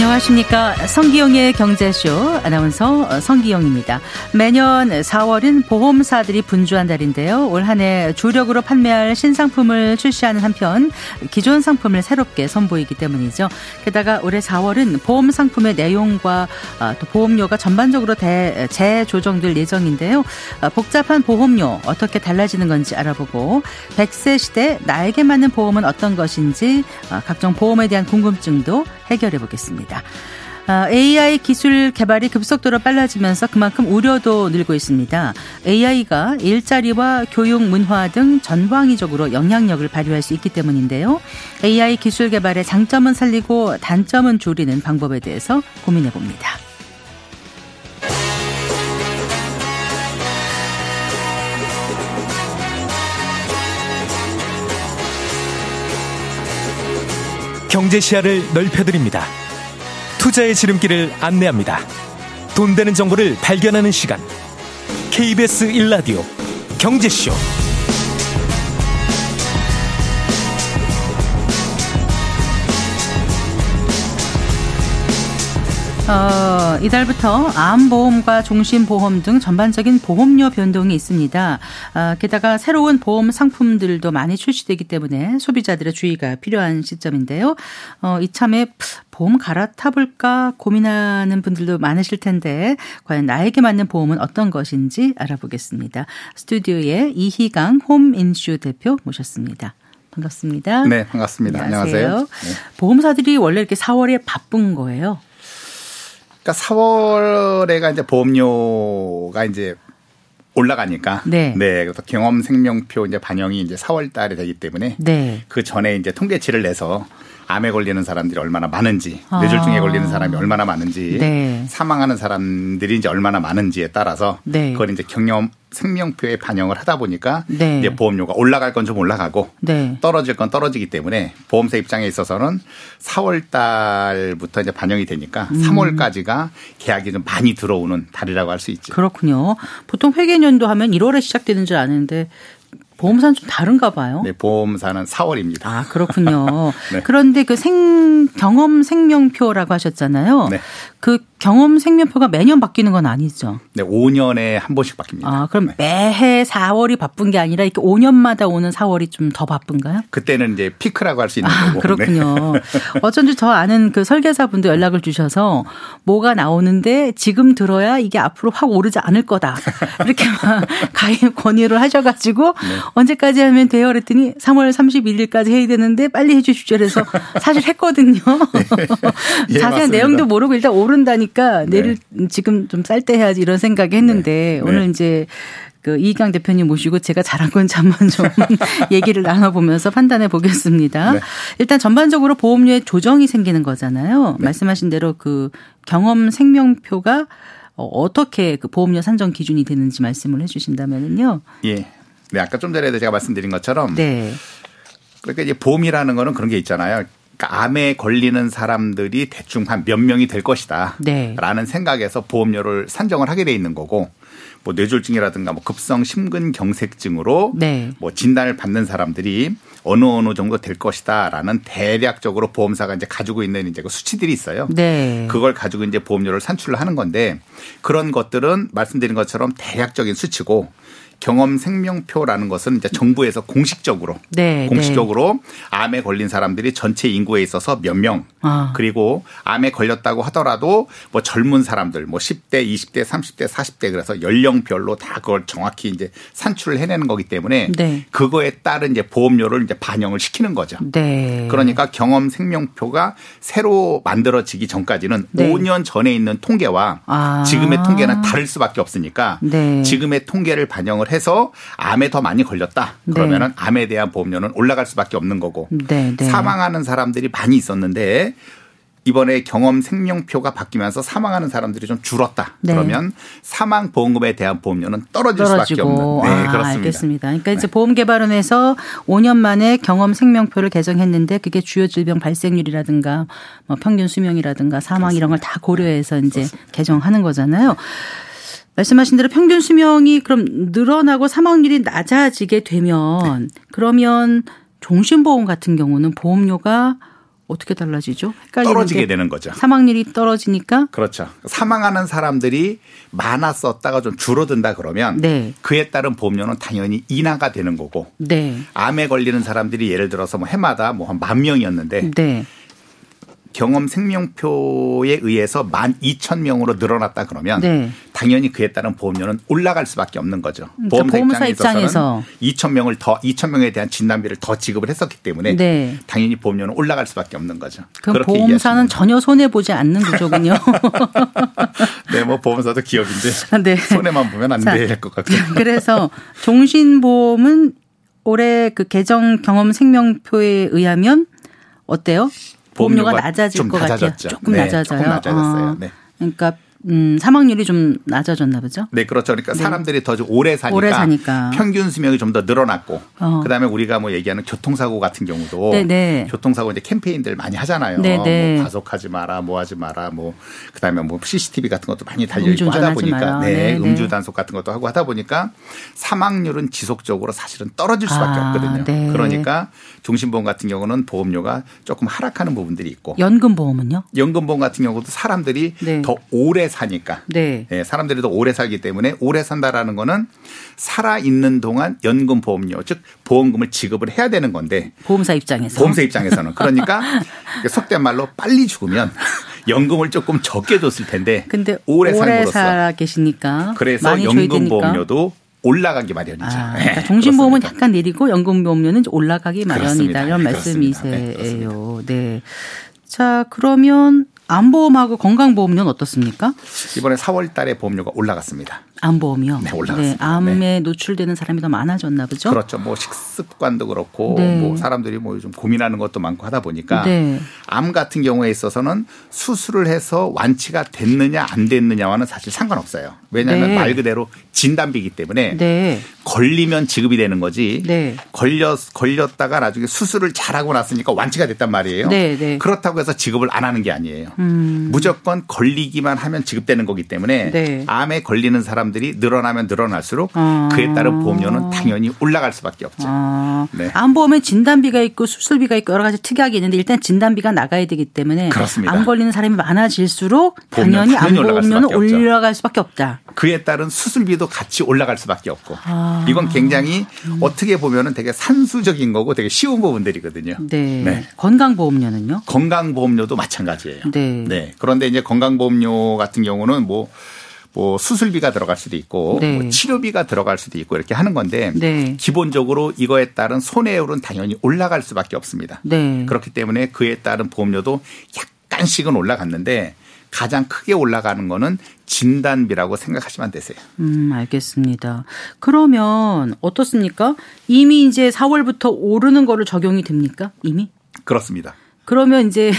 안녕하십니까. 성기영의 경제쇼 아나운서 성기영입니다. 매년 4월은 보험사들이 분주한 달인데요. 올 한 해 주력으로 판매할 신상품을 출시하는 한편 기존 상품을 새롭게 선보이기 때문이죠. 게다가 올해 4월은 보험 상품의 내용과 또 보험료가 전반적으로 재조정될 예정인데요. 복잡한 보험료 어떻게 달라지는 건지 알아보고 100세 시대 나에게 맞는 보험은 어떤 것인지 각종 보험에 대한 궁금증도 해결해 보겠습니다. AI 기술 개발이 급속도로 빨라지면서 그만큼 우려도 늘고 있습니다. AI가 일자리와 교육, 문화 등 전방위적으로 영향력을 발휘할 수 있기 때문인데요. AI 기술 개발의 장점은 살리고 단점은 줄이는 방법에 대해서 고민해 봅니다. 경제 시야를 넓혀드립니다. 투자의 지름길을 안내합니다. 돈 되는 정보를 발견하는 시간. KBS 1라디오 경제쇼. 이달부터 암보험과 종신보험 등 전반적인 보험료 변동이 있습니다. 게다가 새로운 보험 상품들도 많이 출시되기 때문에 소비자들의 주의가 필요한 시점인데요. 이참에 보험 갈아타볼까 고민하는 분들도 많으실 텐데 과연 나에게 맞는 보험은 어떤 것인지 알아보겠습니다. 스튜디오에 이희강 홈인슈 대표 모셨습니다. 반갑습니다. 네, 반갑습니다. 안녕하세요. 네. 보험사들이 원래 이렇게 4월에 바쁜 거예요? 그러니까 4월에가 이제 보험료가 이제 올라가니까. 네. 그래서 경험 생명표 이제 반영이 이제 4월 달에 되기 때문에. 네. 그 전에 이제 통계치를 내서 암에 걸리는 사람들이 얼마나 많은지, 뇌졸중에 걸리는 사람이 얼마나 많은지, 네. 사망하는 사람들이 이제 얼마나 많은지에 따라서 네. 그걸 이제 경험 생명표에 반영을 하다 보니까 네. 이제 보험료가 올라갈 건 좀 올라가고 네. 떨어질 건 떨어지기 때문에 보험사 입장에 있어서는 4월 달부터 이제 반영이 되니까 3월까지가 계약이 좀 많이 들어오는 달이라고 할 수 있죠. 그렇군요. 보통 회계연도 하면 1월에 시작되는 줄 아는데 보험사는 좀 다른가 봐요. 네, 보험사는 4월입니다. 아, 그렇군요. 네. 그런데 그 경험 생명표라고 하셨잖아요. 네. 그 경험 생명표가 매년 바뀌는 건 아니죠? 네, 5년에 한 번씩 바뀝니다. 아, 그럼 매해 4월이 바쁜 게 아니라 이렇게 5년마다 오는 4월이 좀 더 바쁜가요? 그때는 이제 피크라고 할 수 있는 거고. 그렇군요. 네. 어쩐지 저 아는 그 설계사분도 연락을 주셔서 뭐가 나오는데 지금 들어야 이게 앞으로 확 오르지 않을 거다. 이렇게 막 가입 권유를 하셔가지고 네. 언제까지 하면 돼요? 그랬더니 3월 31일까지 해야 되는데 빨리 해 주십시오. 그래서 사실 했거든요. 네. 예, 자세한 맞습니다. 내용도 모르고 일단 오른다니까 내일 지금 좀 쌀 때 해야지 이런 생각이 했는데 네. 오늘 이제 그 이희강 대표님 모시고 제가 잘한 건지 한번 좀 얘기를 나눠보면서 판단해 보겠습니다. 네. 일단 전반적으로 보험료에 조정이 생기는 거잖아요. 네. 말씀하신 대로 그 경험 생명표가 어떻게 그 보험료 산정 기준이 되는지 말씀을 해 주신다면요. 예. 네, 아까 좀 전에도 제가 말씀드린 것처럼 네. 그러니까 이제 보험이라는 거는 그런 게 있잖아요. 그러니까 암에 걸리는 사람들이 대충 한 몇 명이 될 것이다. 네. 라는 생각에서 보험료를 산정을 하게 돼 있는 거고 뭐 뇌졸중이라든가 뭐 급성 심근경색증으로 네. 뭐 진단을 받는 사람들이 어느 정도 될 것이다라는 대략적으로 보험사가 이제 가지고 있는 이제 그 수치들이 있어요. 네. 그걸 가지고 이제 보험료를 산출을 하는 건데 그런 것들은 말씀드린 것처럼 대략적인 수치고 경험 생명표라는 것은 이제 정부에서 공식적으로 네. 암에 걸린 사람들이 전체 인구에 있어서 몇 명 그리고 암에 걸렸다고 하더라도 뭐 젊은 사람들 뭐 10대, 20대, 30대, 40대 그래서 연령별로 다 그걸 정확히 이제 산출을 해내는 거기 때문에 네. 그거에 따른 이제 보험료를 이제 반영을 시키는 거죠. 네. 그러니까 경험 생명표가 새로 만들어지기 전까지는 네. 5년 전에 있는 통계와 지금의 통계는 다를 수밖에 없으니까 네. 지금의 통계를 반영을 해서 암에 더 많이 걸렸다. 그러면은 네. 암에 대한 보험료는 올라갈 수밖에 없는 거고 네. 네. 사망하는 사람들이 많이 있었는데 이번에 경험 생명표가 바뀌면서 사망하는 사람들이 좀 줄었다. 네. 그러면 사망 보험금에 대한 보험료는 떨어질 수밖에 없는. 네, 그렇습니다. 알겠습니다. 그러니까 이제 보험개발원에서 5년 만에 경험 생명표를 개정했는데 그게 주요 질병 발생률이라든가 뭐 평균 수명이라든가 사망 그렇습니다. 이런 걸 다 고려해서 이제 그렇습니다. 개정하는 거잖아요. 말씀하신 대로 평균 수명이 그럼 늘어나고 사망률이 낮아지게 되면 그러면 종신보험 같은 경우는 보험료가 어떻게 달라지죠? 떨어지게 되는 거죠. 사망률이 떨어지니까? 그렇죠. 사망하는 사람들이 많았었다가 좀 줄어든다 그러면 네. 그에 따른 보험료는 당연히 인하가 되는 거고 네. 암에 걸리는 사람들이 예를 들어서 뭐 해마다 뭐 한 10,000명이었는데 네. 경험 생명표에 의해서 12,000명으로 늘어났다 그러면 네. 당연히 그에 따른 보험료는 올라갈 수밖에 없는 거죠. 그러니까 보험사 입장에서 2,000명에 대한 진단비를 더 지급을 했었기 때문에 네. 당연히 보험료는 올라갈 수밖에 없는 거죠. 그럼 보험사는 전혀 손해 보지 않는 구조군요. 네, 뭐 보험사도 기업인데 네. 손해만 보면 안 될 것 같고요. 그래서 종신보험은 올해 그 개정 경험 생명표에 의하면 어때요? 보험료가 낮아질 것 같아요. 조금 네, 낮아져요. 조금 낮아졌어요. 네. 그러니까 사망률이 좀 낮아졌나 보죠? 네, 그렇죠. 그러니까 네. 사람들이 더 오래 사니까 평균 수명이 좀 더 늘어났고 그다음에 우리가 뭐 얘기하는 교통사고 같은 경우도 네네. 교통사고 이제 캠페인들 많이 하잖아요. 네네. 뭐 과속하지 마라, 뭐 하지 마라, 뭐 그다음에 뭐 CCTV 같은 것도 많이 달려 있고 하다 보니까 네, 음주 단속 같은 것도 하고 하다 보니까 사망률은 지속적으로 사실은 떨어질 수밖에 없거든요. 네. 그러니까 종신보험 같은 경우는 보험료가 조금 하락하는 부분들이 있고 연금보험은요? 연금보험 같은 경우도 사람들이 네. 더 오래 사니까 네. 네, 사람들이 더 오래 살기 때문에 오래 산다라는 거는 살아있는 동안 연금보험료 즉 보험금을 지급을 해야 되는 건데 보험사 입장에서. 보험사 입장에서는 그러니까 속된 말로 빨리 죽으면 연금을 조금 적게 줬을 텐데 근데 오래 살아 계시니까 그래서 많이 연금보험료도 올라가기 마련이죠. 그러니까 종신보험은 약간 내리고 연금보험료는 올라가기 마련이다. 그렇습니다. 이런 그렇습니다. 말씀이세요. 네. 자, 그러면 암보험하고 건강보험료는 어떻습니까? 이번에 4월 달에 보험료가 올라갔습니다. 암보험이요? 네, 올라갔습니다. 네, 암에 네. 노출되는 사람이 더 많아졌나 보죠? 그렇죠. 뭐 식습관도 그렇고 네. 뭐 사람들이 뭐 요즘 고민하는 것도 많고 하다 보니까 네. 암 같은 경우에 있어서는 수술을 해서 완치가 됐느냐 안 됐느냐와는 사실 상관없어요. 왜냐하면 네. 말 그대로 진단비이기 때문에 네. 걸리면 지급이 되는 거지 네. 걸렸다가 나중에 수술을 잘하고 났으니까 완치가 됐단 말이에요. 네. 네. 그렇다고 해서 지급을 안 하는 게 아니에요. 무조건 걸리기만 하면 지급되는 거기 때문에 네. 암에 걸리는 사람들이 늘어나면 늘어날수록 그에 따른 보험료는 당연히 올라갈 수밖에 없죠. 네. 암보험에 진단비가 있고 수술비가 있고 여러 가지 특약이 있는데 일단 진단비가 나가야 되기 때문에 그렇습니다. 암 걸리는 사람이 많아질수록 당연히 암보험료는 올라갈 수밖에 없다. 그에 따른 수술비도 같이 올라갈 수밖에 없고 이건 굉장히 어떻게 보면은 되게 산수적인 거고 되게 쉬운 부분들이거든요. 네. 네. 건강보험료는요? 건강보험료도 마찬가지예요. 네. 네. 그런데 이제 건강보험료 같은 경우는 뭐 수술비가 들어갈 수도 있고 네. 뭐 치료비가 들어갈 수도 있고 이렇게 하는 건데 네. 기본적으로 이거에 따른 손해율은 당연히 올라갈 수밖에 없습니다. 네. 그렇기 때문에 그에 따른 보험료도 약간씩은 올라갔는데 가장 크게 올라가는 거는 진단비라고 생각하시면 되세요. 알겠습니다. 그러면 어떻습니까? 이미 이제 4월부터 오르는 거를 적용이 됩니까? 이미? 그렇습니다. 그러면 이제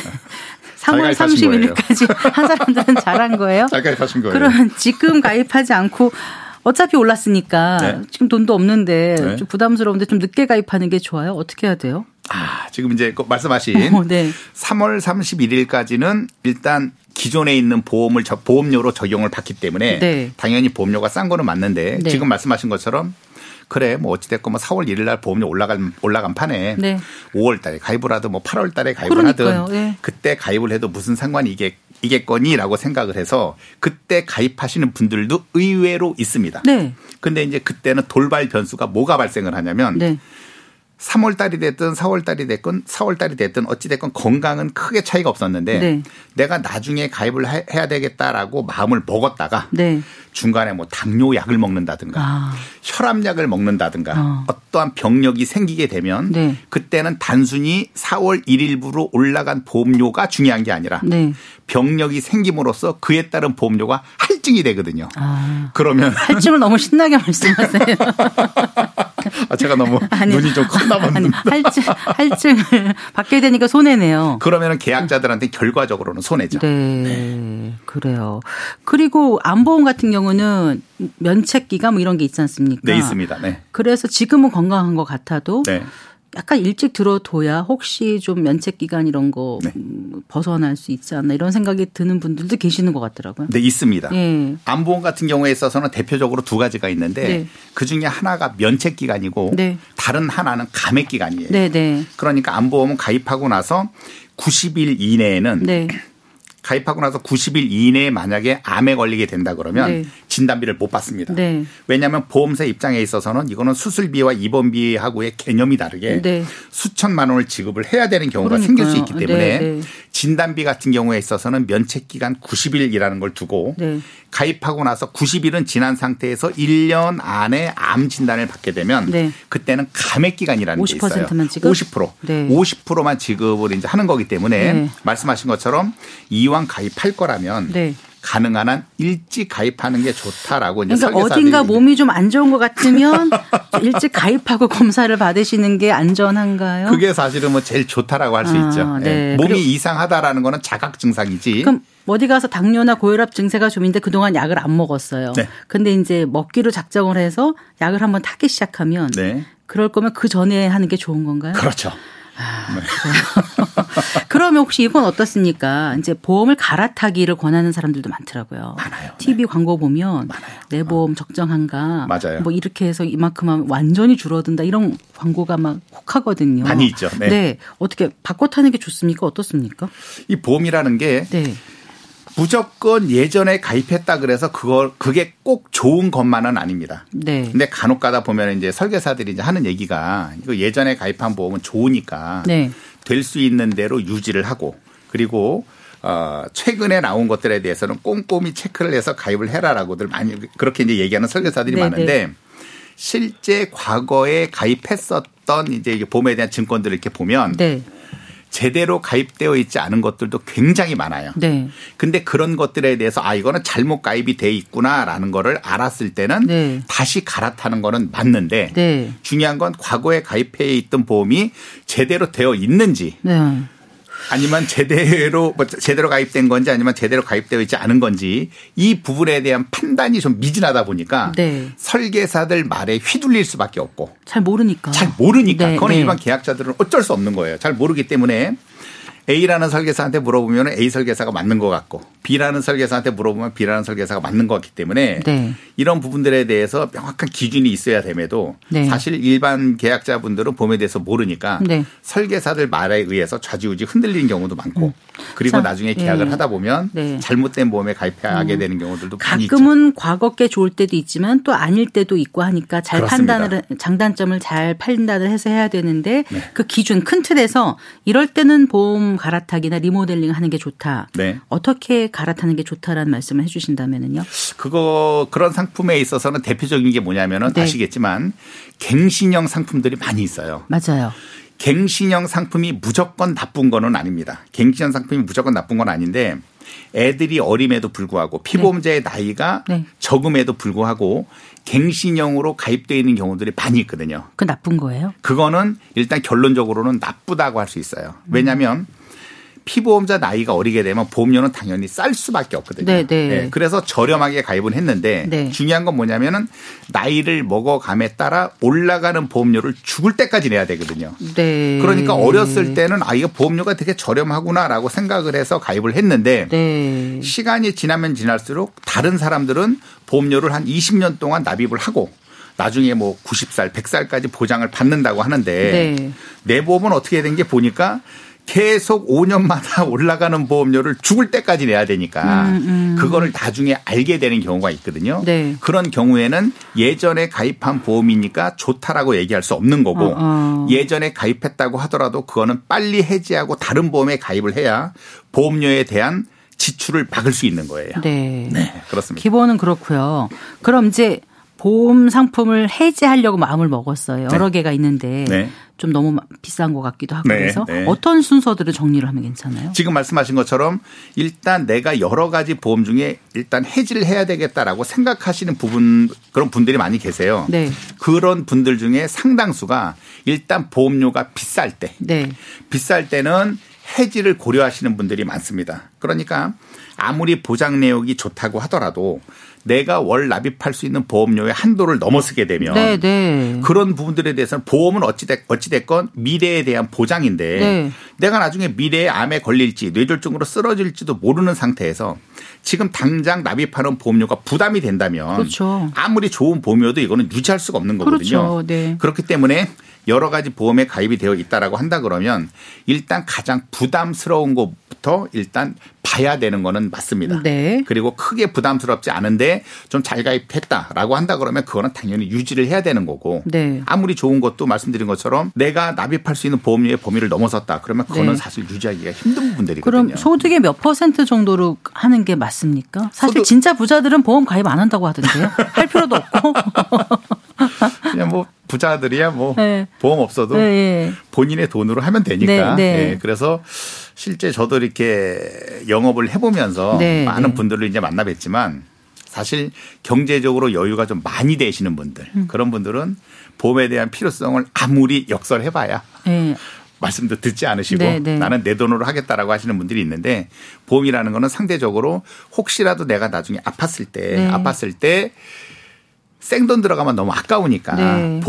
3월 31일까지 한 사람들은 잘한 거예요? 잘 가입하신 거예요. 그러면 지금 가입하지 않고 어차피 올랐으니까 네. 지금 돈도 없는데 네. 좀 부담스러운데 좀 늦게 가입하는 게 좋아요? 어떻게 해야 돼요? 지금 이제 말씀하신 네. 3월 31일까지는 일단 기존에 있는 보험료로 적용을 받기 때문에 네. 당연히 보험료가 싼 거는 맞는데 네. 지금 말씀하신 것처럼 그래 뭐 어찌됐건 뭐 4월 1일 날 보험료 올라간 판에 네. 5월 달에 가입을 하든 뭐 8월 달에 가입을 그러니까요. 하든 네. 그때 가입을 해도 무슨 상관이 이겠거니라고 생각을 해서 그때 가입하시는 분들도 의외로 있습니다. 네. 근데 이제 그때는 돌발 변수가 뭐가 발생을 하냐면 네. 3월 달이 됐든 4월 달이 됐든 어찌 됐건 건강은 크게 차이가 없었는데 네. 내가 나중에 가입을 해야 되겠다라고 마음을 먹었다가 네. 중간에 뭐 당뇨약을 먹는다든가 혈압약을 먹는다든가 어떠한 병력이 생기게 되면 네. 그때는 단순히 4월 1일부로 올라간 보험료가 중요한 게 아니라 네. 병력이 생김으로써 그에 따른 보험료가 할증이 되거든요. 그러면 할증을 너무 신나게 말씀하세요. 제가 너무 눈이 좀 컸나 봤는데. 할증을 받게 되니까 손해네요. 그러면 계약자들한테 결과적으로는 손해죠. 네. 그래요. 그리고 암보험 같은 경우는 면책기가 뭐 이런 게 있지 않습니까? 네, 있습니다. 네. 그래서 지금은 건강한 것 같아도 네. 약간 일찍 들어둬야 혹시 좀 면책기간 이런 거 네. 벗어날 수 있지 않나 이런 생각이 드는 분들도 계시는 것 같더라고요. 네, 있습니다. 예. 암보험 같은 경우에 있어서는 대표적으로 두 가지가 있는데 네. 그중에 하나가 면책기간이고 네. 다른 하나는 감액기간이에요. 네, 네. 그러니까 암보험은 가입하고 나서 90일 이내에는 네. 가입하고 나서 90일 이내에 만약에 암에 걸리게 된다 그러면 네. 진단비를 못 받습니다. 네. 왜냐하면 보험사 입장에 있어서는 이거는 수술비와 입원비하고의 개념이 다르게 네. 수천만 원을 지급을 해야 되는 경우가 생길 수 있기 때문에 네. 네. 진단비 같은 경우에 있어서는 면책기간 90일이라는 걸 두고 네. 가입하고 나서 90일은 지난 상태에서 1년 안에 암 진단을 받게 되면 네. 그때는 감액기간이라는 게 있어요. 50%만 지급? 50%. 네. 50%만 지급을 이제 하는 거기 때문에 네. 말씀하신 것처럼 이왕 가입할 거라면 네. 가능한 한 일찍 가입하는 게 좋다라고 이제 그러니까 어딘가 몸이 좀 안 좋은 것 같으면 일찍 가입하고 검사를 받으시는 게 안전한가요? 그게 사실은 뭐 제일 좋다라고 할 수 있죠. 네. 몸이 이상하다라는 거는 자각 증상이지. 그럼 어디 가서 당뇨나 고혈압 증세가 좀 있는데 그동안 약을 안 먹었어요. 네. 근데 이제 먹기로 작정을 해서 약을 한번 타기 시작하면 네. 그럴 거면 그 전에 하는 게 좋은 건가요? 그렇죠. 네. 그러면 혹시 이건 어떻습니까? 이제 보험을 갈아타기를 권하는 사람들도 많더라고요. 많아요. TV 네. 광고 보면 많아요. 내 보험 적정한가? 맞아요. 뭐 이렇게 해서 이만큼 하면 완전히 줄어든다 이런 광고가 막 혹하거든요. 많이 있죠. 네. 네. 어떻게 바꿔 타는 게 좋습니까? 어떻습니까? 이 보험이라는 게 네. 무조건 예전에 가입했다 그래서 그게 꼭 좋은 것만은 아닙니다. 네. 근데 간혹 가다 보면 이제 설계사들이 이제 하는 얘기가 이거 예전에 가입한 보험은 좋으니까 네. 될 수 있는 대로 유지를 하고 그리고 최근에 나온 것들에 대해서는 꼼꼼히 체크를 해서 가입을 해라라고들 많이 그렇게 이제 얘기하는 설계사들이 네, 많은데 네. 실제 과거에 가입했었던 이제 보험에 대한 증권들을 이렇게 보면 네. 제대로 가입되어 있지 않은 것들도 굉장히 많아요. 네. 근데 그런 것들에 대해서 이거는 잘못 가입이 돼 있구나라는 거를 알았을 때는 네. 다시 갈아타는 거는 맞는데 네. 중요한 건 과거에 가입해 있던 보험이 제대로 되어 있는지 네. 아니면 제대로 가입된 건지 아니면 제대로 가입되어 있지 않은 건지 이 부분에 대한 판단이 좀 미진하다 보니까 네. 설계사들 말에 휘둘릴 수밖에 없고 잘 모르니까 네. 그건 일반 계약자들은 어쩔 수 없는 거예요. 잘 모르기 때문에 A라는 설계사한테 물어보면 A 설계사가 맞는 것 같고 B라는 설계사한테 물어보면 B라는 설계사가 맞는 것 같기 때문에 네. 이런 부분들에 대해서 명확한 기준이 있어야 됨에도 네. 사실 일반 계약자분들은 보험에 대해서 모르니까 네. 설계사들 말에 의해서 좌지우지 흔들리는 경우도 많고 그리고 나중에 계약을 하다 보면 네. 잘못된 보험에 가입하게 되는 경우들도 많이 있죠. 가끔은 과거 게 좋을 때도 있지만 또 아닐 때도 있고 하니까 잘 판단을 장단점을 잘 판단을 해서 해야 되는데 네. 그 기준 큰 틀에서 이럴 때는 보험 갈아타기나 리모델링 하는 게 좋다. 네. 어떻게 갈아타는 게 좋다라는 말씀을 해 주신다면은요. 그런 상품에 있어서는 대표적인 게 뭐냐면은 네. 아시겠지만 갱신형 상품들이 많이 있어요. 맞아요. 갱신형 상품이 무조건 나쁜 거는 아닙니다. 갱신형 상품이 무조건 나쁜 건 아닌데 애들이 어림에도 불구하고 피보험자의 네. 나이가 네. 적음에도 불구하고 갱신형으로 가입되어 있는 경우들이 많이 있거든요. 그 나쁜 거예요? 그거는 일단 결론적으로는 나쁘다고 할 수 있어요. 왜냐하면 피보험자 나이가 어리게 되면 보험료는 당연히 쌀 수밖에 없거든요. 네, 네. 네, 그래서 저렴하게 가입은 했는데 네. 중요한 건 뭐냐면은 나이를 먹어감에 따라 올라가는 보험료를 죽을 때까지 내야 되거든요. 네. 그러니까 어렸을 때는 이거 보험료가 되게 저렴하구나라고 생각을 해서 가입을 했는데 네. 시간이 지나면 지날수록 다른 사람들은 보험료를 한 20년 동안 납입을 하고 나중에 뭐 90살, 100살까지 보장을 받는다고 하는데 네. 내 보험은 어떻게 된 게 보니까 계속 5년마다 올라가는 보험료를 죽을 때까지 내야 되니까 그거를 나중에 알게 되는 경우가 있거든요. 네. 그런 경우에는 예전에 가입한 보험이니까 좋다라고 얘기할 수 없는 거고 예전에 가입했다고 하더라도 그거는 빨리 해지하고 다른 보험에 가입을 해야 보험료에 대한 지출을 막을 수 있는 거예요. 네. 네, 그렇습니다. 기본은 그렇고요. 그럼 이제 보험 상품을 해지하려고 마음을 먹었어요. 여러 네. 개가 있는데 네. 좀 너무 비싼 것 같기도 하고 네. 그래서 네. 어떤 순서들을 정리를 하면 괜찮아요? 지금 말씀하신 것처럼 일단 내가 여러 가지 보험 중에 일단 해지를 해야 되겠다라고 생각하시는 그런 분들이 많이 계세요. 네. 그런 분들 중에 상당수가 일단 보험료가 비쌀 때 네. 비쌀 때는 해지를 고려하시는 분들이 많습니다. 그러니까 아무리 보장 내역이 좋다고 하더라도 내가 월 납입할 수 있는 보험료의 한도를 넘어서게 되면 네네. 그런 부분들에 대해서는 보험은 어찌됐건 미래에 대한 보장인데 네. 내가 나중에 미래에 암에 걸릴지 뇌졸중으로 쓰러질지도 모르는 상태에서 지금 당장 납입하는 보험료가 부담이 된다면 그렇죠. 아무리 좋은 보험료도 이거는 유지할 수가 없는 거거든요. 그렇죠. 네. 그렇기 때문에 여러 가지 보험에 가입이 되어 있다라고 한다 그러면 일단 가장 부담스러운 것부터 일단 봐야 되는 거는 맞습니다. 네. 그리고 크게 부담스럽지 않은데 좀 잘 가입했다라고 한다 그러면 그거는 당연히 유지를 해야 되는 거고 네. 아무리 좋은 것도 말씀드린 것처럼 내가 납입할 수 있는 보험료의 범위를 넘어섰다. 그러면 그거는 네. 사실 유지하기가 힘든 부분들이거든요. 그럼 소득의 몇 % 정도로 하는 게 맞습니까? 사실 진짜 부자들은 보험 가입 안 한다고 하던데요. 할 필요도 없고. 그냥 뭐 부자들이야 뭐 네. 보험 없어도 네. 본인의 돈으로 하면 되니까. 네. 네. 네. 그래서 실제 저도 이렇게 영업을 해보면서 네. 많은 네. 분들을 이제 만나 뵀지만 사실 경제적으로 여유가 좀 많이 되시는 분들 그런 분들은 보험에 대한 필요성을 아무리 역설해봐야 네. 말씀도 듣지 않으시고 네, 네. 나는 내 돈으로 하겠다라고 하시는 분들이 있는데 보험이라는 거는 상대적으로 혹시라도 내가 나중에 아팠을 때 생돈 들어가면 너무 아까우니까 네.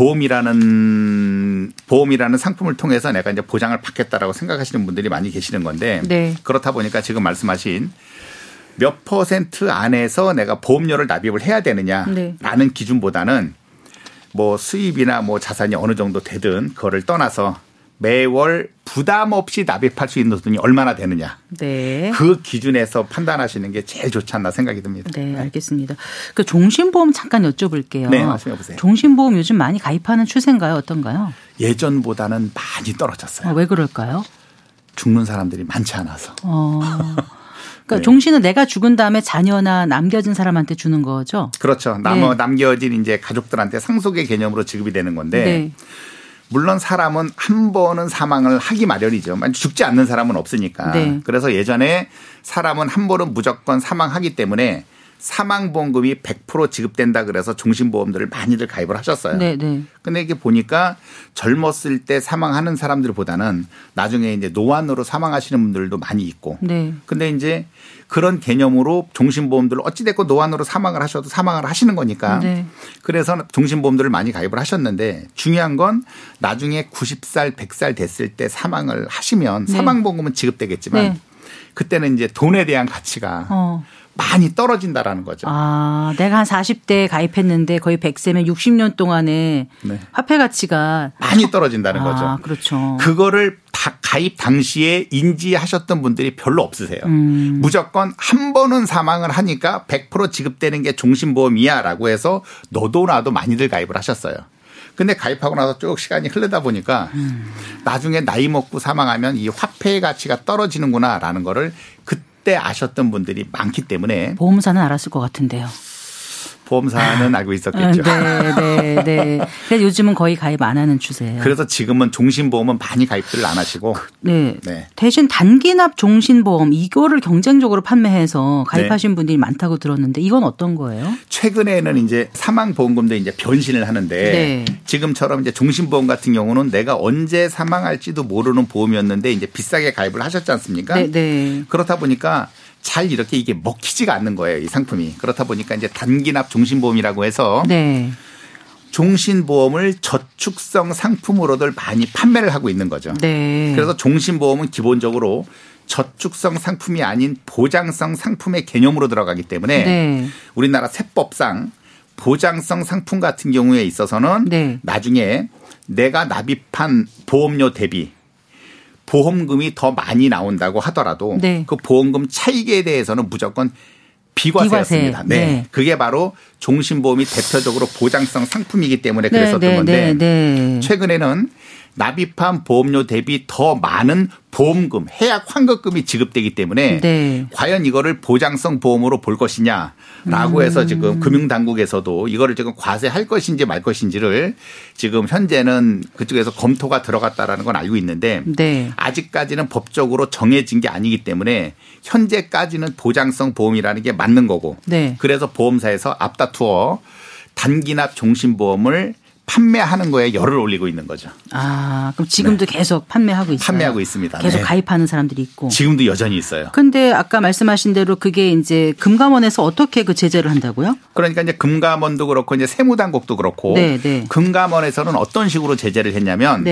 보험이라는 상품을 통해서 내가 이제 보장을 받겠다라고 생각하시는 분들이 많이 계시는 건데 네. 그렇다 보니까 지금 말씀하신 몇 % 안에서 내가 보험료를 납입을 해야 되느냐라는 네. 기준보다는 뭐 수입이나 뭐 자산이 어느 정도 되든 그거를 떠나서 매월 부담 없이 납입할 수 있는 돈이 얼마나 되느냐. 네. 그 기준에서 판단하시는 게 제일 좋지 않나 생각이 듭니다. 네, 알겠습니다. 그 종신보험 잠깐 여쭤볼게요. 네, 말씀해 보세요. 종신보험 요즘 많이 가입하는 추세인가요? 어떤가요? 예전보다는 많이 떨어졌어요. 왜 그럴까요? 죽는 사람들이 많지 않아서. 그러니까 네. 종신은 내가 죽은 다음에 자녀나 남겨진 사람한테 주는 거죠? 그렇죠. 네. 남겨진 이제 가족들한테 상속의 개념으로 지급이 되는 건데 네. 물론 사람은 한 번은 사망을 하기 마련이죠. 죽지 않는 사람은 없으니까. 네. 그래서 예전에 사람은 한 번은 무조건 사망하기 때문에 사망보험금이 100% 지급된다 그래서 종신보험들을 많이들 가입을 하셨어요. 네. 근데 이게 보니까 젊었을 때 사망하는 사람들보다는 나중에 이제 노안으로 사망하시는 분들도 많이 있고. 네. 근데 이제 그런 개념으로 종신보험들을 어찌됐건 노안으로 사망을 하셔도 사망을 하시는 거니까. 네. 그래서 종신보험들을 많이 가입을 하셨는데 중요한 건 나중에 90살, 100살 됐을 때 사망을 하시면 네. 사망보험금은 지급되겠지만 네. 그때는 이제 돈에 대한 가치가 많이 떨어진다라는 거죠. 아, 내가 한 40대에 가입했는데 거의 100세면 60년 동안에 네. 화폐 가치가 많이 떨어진다는 거죠. 그렇죠. 그거를 다 가입 당시에 인지하셨던 분들이 별로 없으세요. 무조건 한 번은 사망을 하니까 100% 지급되는 게 종신보험이야라고 해서 너도 나도 많이들 가입을 하셨어요. 근데 가입하고 나서 쭉 시간이 흐르다 보니까 나중에 나이 먹고 사망하면 이 화폐의 가치가 떨어지는구나라는 거를 그때 아셨던 분들이 많기 때문에 보험사는 알았을 것 같은데요. 보험사는 알고 있었겠죠. 네. 그래서 요즘은 거의 가입 안 하는 추세예요. 그래서 지금은 종신보험은 많이 가입들을 안 하시고. 네. 대신 단기납 종신보험 이거를 경쟁적으로 판매해서 가입하신 분들이 많다고 들었는데 이건 어떤 거예요? 최근에는 이제 사망보험금도 이제 변신을 하는데 지금처럼 이제 종신보험 같은 경우는 내가 언제 사망할지도 모르는 보험이었는데 이제 비싸게 가입을 하셨지 않습니까? 네. 그렇다 보니까 잘 이렇게 이게 먹히지가 않는 거예요. 이 상품이. 그렇다 보니까 이제 단기납 종신보험이라고 해서 종신보험을 저축성 상품으로들 많이 판매를 하고 있는 거죠. 그래서 종신보험은 기본적으로 저축성 상품이 아닌 보장성 상품의 개념으로 들어가기 때문에 우리나라 세법상 보장성 상품 같은 경우에 있어서는 나중에 내가 납입한 보험료 대비 보험금이 더 많이 나온다고 하더라도 그 보험금 차익에 대해서는 무조건 비과세였습니다. 그게 바로 종신보험이 대표적으로 보장성 상품이기 때문에 그랬었던 건데 최근에는 납입한 보험료 대비 더 많은 보험금, 해약 환급금이 지급되기 때문에 과연 이거를 보장성 보험으로 볼 것이냐라고 해서 지금 금융당국에서도 이거를 지금 과세할 것인지 말 것인지를 지금 현재는 그쪽에서 검토가 들어갔다라는 건 알고 있는데 아직까지는 법적으로 정해진 게 아니기 때문에 현재까지는 보장성 보험이라는 게 맞는 거고 그래서 보험사에서 앞다투어 단기납 종신보험을 판매하는 거에 열을 올리고 있는 거죠. 아, 그럼 지금도 계속 판매하고 있어요? 판매하고 있습니다. 계속 가입하는 사람들이 있고. 지금도 여전히 있어요. 근데 아까 말씀하신 대로 그게 이제 금감원에서 어떻게 그 제재를 한다고요? 그러니까 이제 금감원도 그렇고 이제 세무당국도 그렇고 금감원에서는 어떤 식으로 제재를 했냐면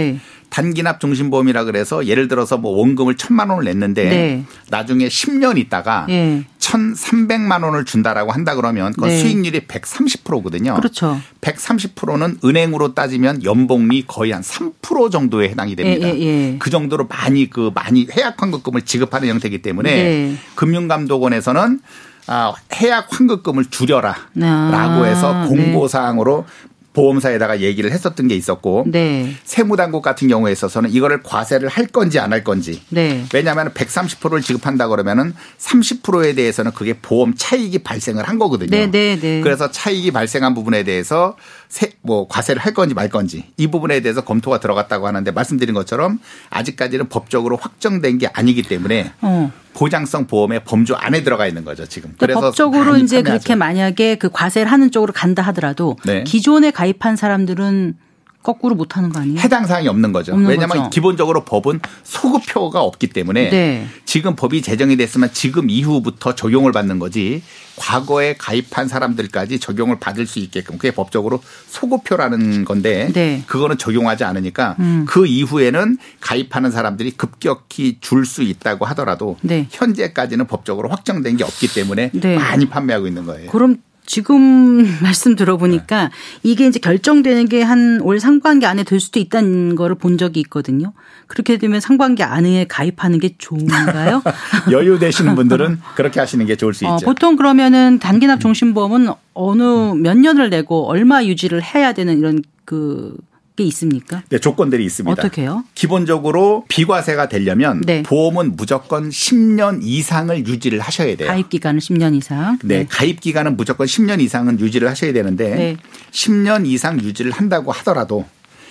단기납 종신보험이라 그래서 예를 들어서 뭐 원금을 1,000만 원을 냈는데 네. 나중에 10년 있다가 1,300만 원을 준다라고 한다 그러면 그건 네. 수익률이 130%거든요. 그렇죠. 130%는 은행으로 따지면 연봉이 거의 한 3% 정도에 해당이 됩니다. 그 정도로 많이 해약 환급금을 지급하는 형태이기 때문에 네. 금융감독원에서는 해약 환급금을 줄여라라고 해서 공고사항으로 보험사에다가 얘기를 했었던 게 있었고 네. 세무당국 같은 경우에 있어서는 이거를 과세를 할 건지 안 할 건지 네. 왜냐하면 130%를 지급한다 그러면은 30%에 대해서는 그게 보험 차익이 발생을 한 거거든요. 네, 네, 네. 그래서 차익이 발생한 부분에 대해서 과세를 할 건지 말 건지 이 부분에 대해서 검토가 들어갔다고 하는데 말씀드린 것처럼 아직까지는 법적으로 확정된 게 아니기 때문에 보장성 보험의 범주 안에 들어가 있는 거죠 지금. 그래서 법적으로 이제 그렇게 만약에 그 과세를 하는 쪽으로 간다 하더라도 네. 기존에 가입한 사람들은 거꾸로 못 하는 거 아니에요? 해당 사항이 없는 거죠. 왜냐하면 거죠. 기본적으로 법은 소급표가 없기 때문에 네. 지금 법이 제정이 됐으면 지금 이후부터 적용을 받는 거지 과거에 가입한 사람들까지 적용을 받을 수 있게끔 그게 법적으로 소급표라는 건데 네. 그거는 적용하지 않으니까 그 이후에는 가입하는 사람들이 급격히 줄 수 있다고 하더라도 네. 현재까지는 법적으로 확정된 게 없기 때문에 네. 많이 판매하고 있는 거예요. 그럼 지금 말씀 들어보니까 네. 이게 이제 결정되는 게 한 올 상반기 안에 될 수도 있다는 거를 본 적이 있거든요. 그렇게 되면 상반기 안에 가입하는 게 좋은가요? 여유 되시는 분들은 그렇게 하시는 게 좋을 수 있죠. 보통 그러면은 단기납 종신보험은 어느 몇 년을 내고 얼마 유지를 해야 되는 이런 게 있습니까? 네, 조건들이 있습니다. 어떻게 해요? 기본적으로 비과세가 되려면 네. 보험은 무조건 10년 이상을 유지를 하셔야 돼요. 가입 기간은 10년 이상. 네, 가입 기간은 무조건 10년 이상은 유지를 하셔야 되는데 네. 10년 이상 유지를 한다고 하더라도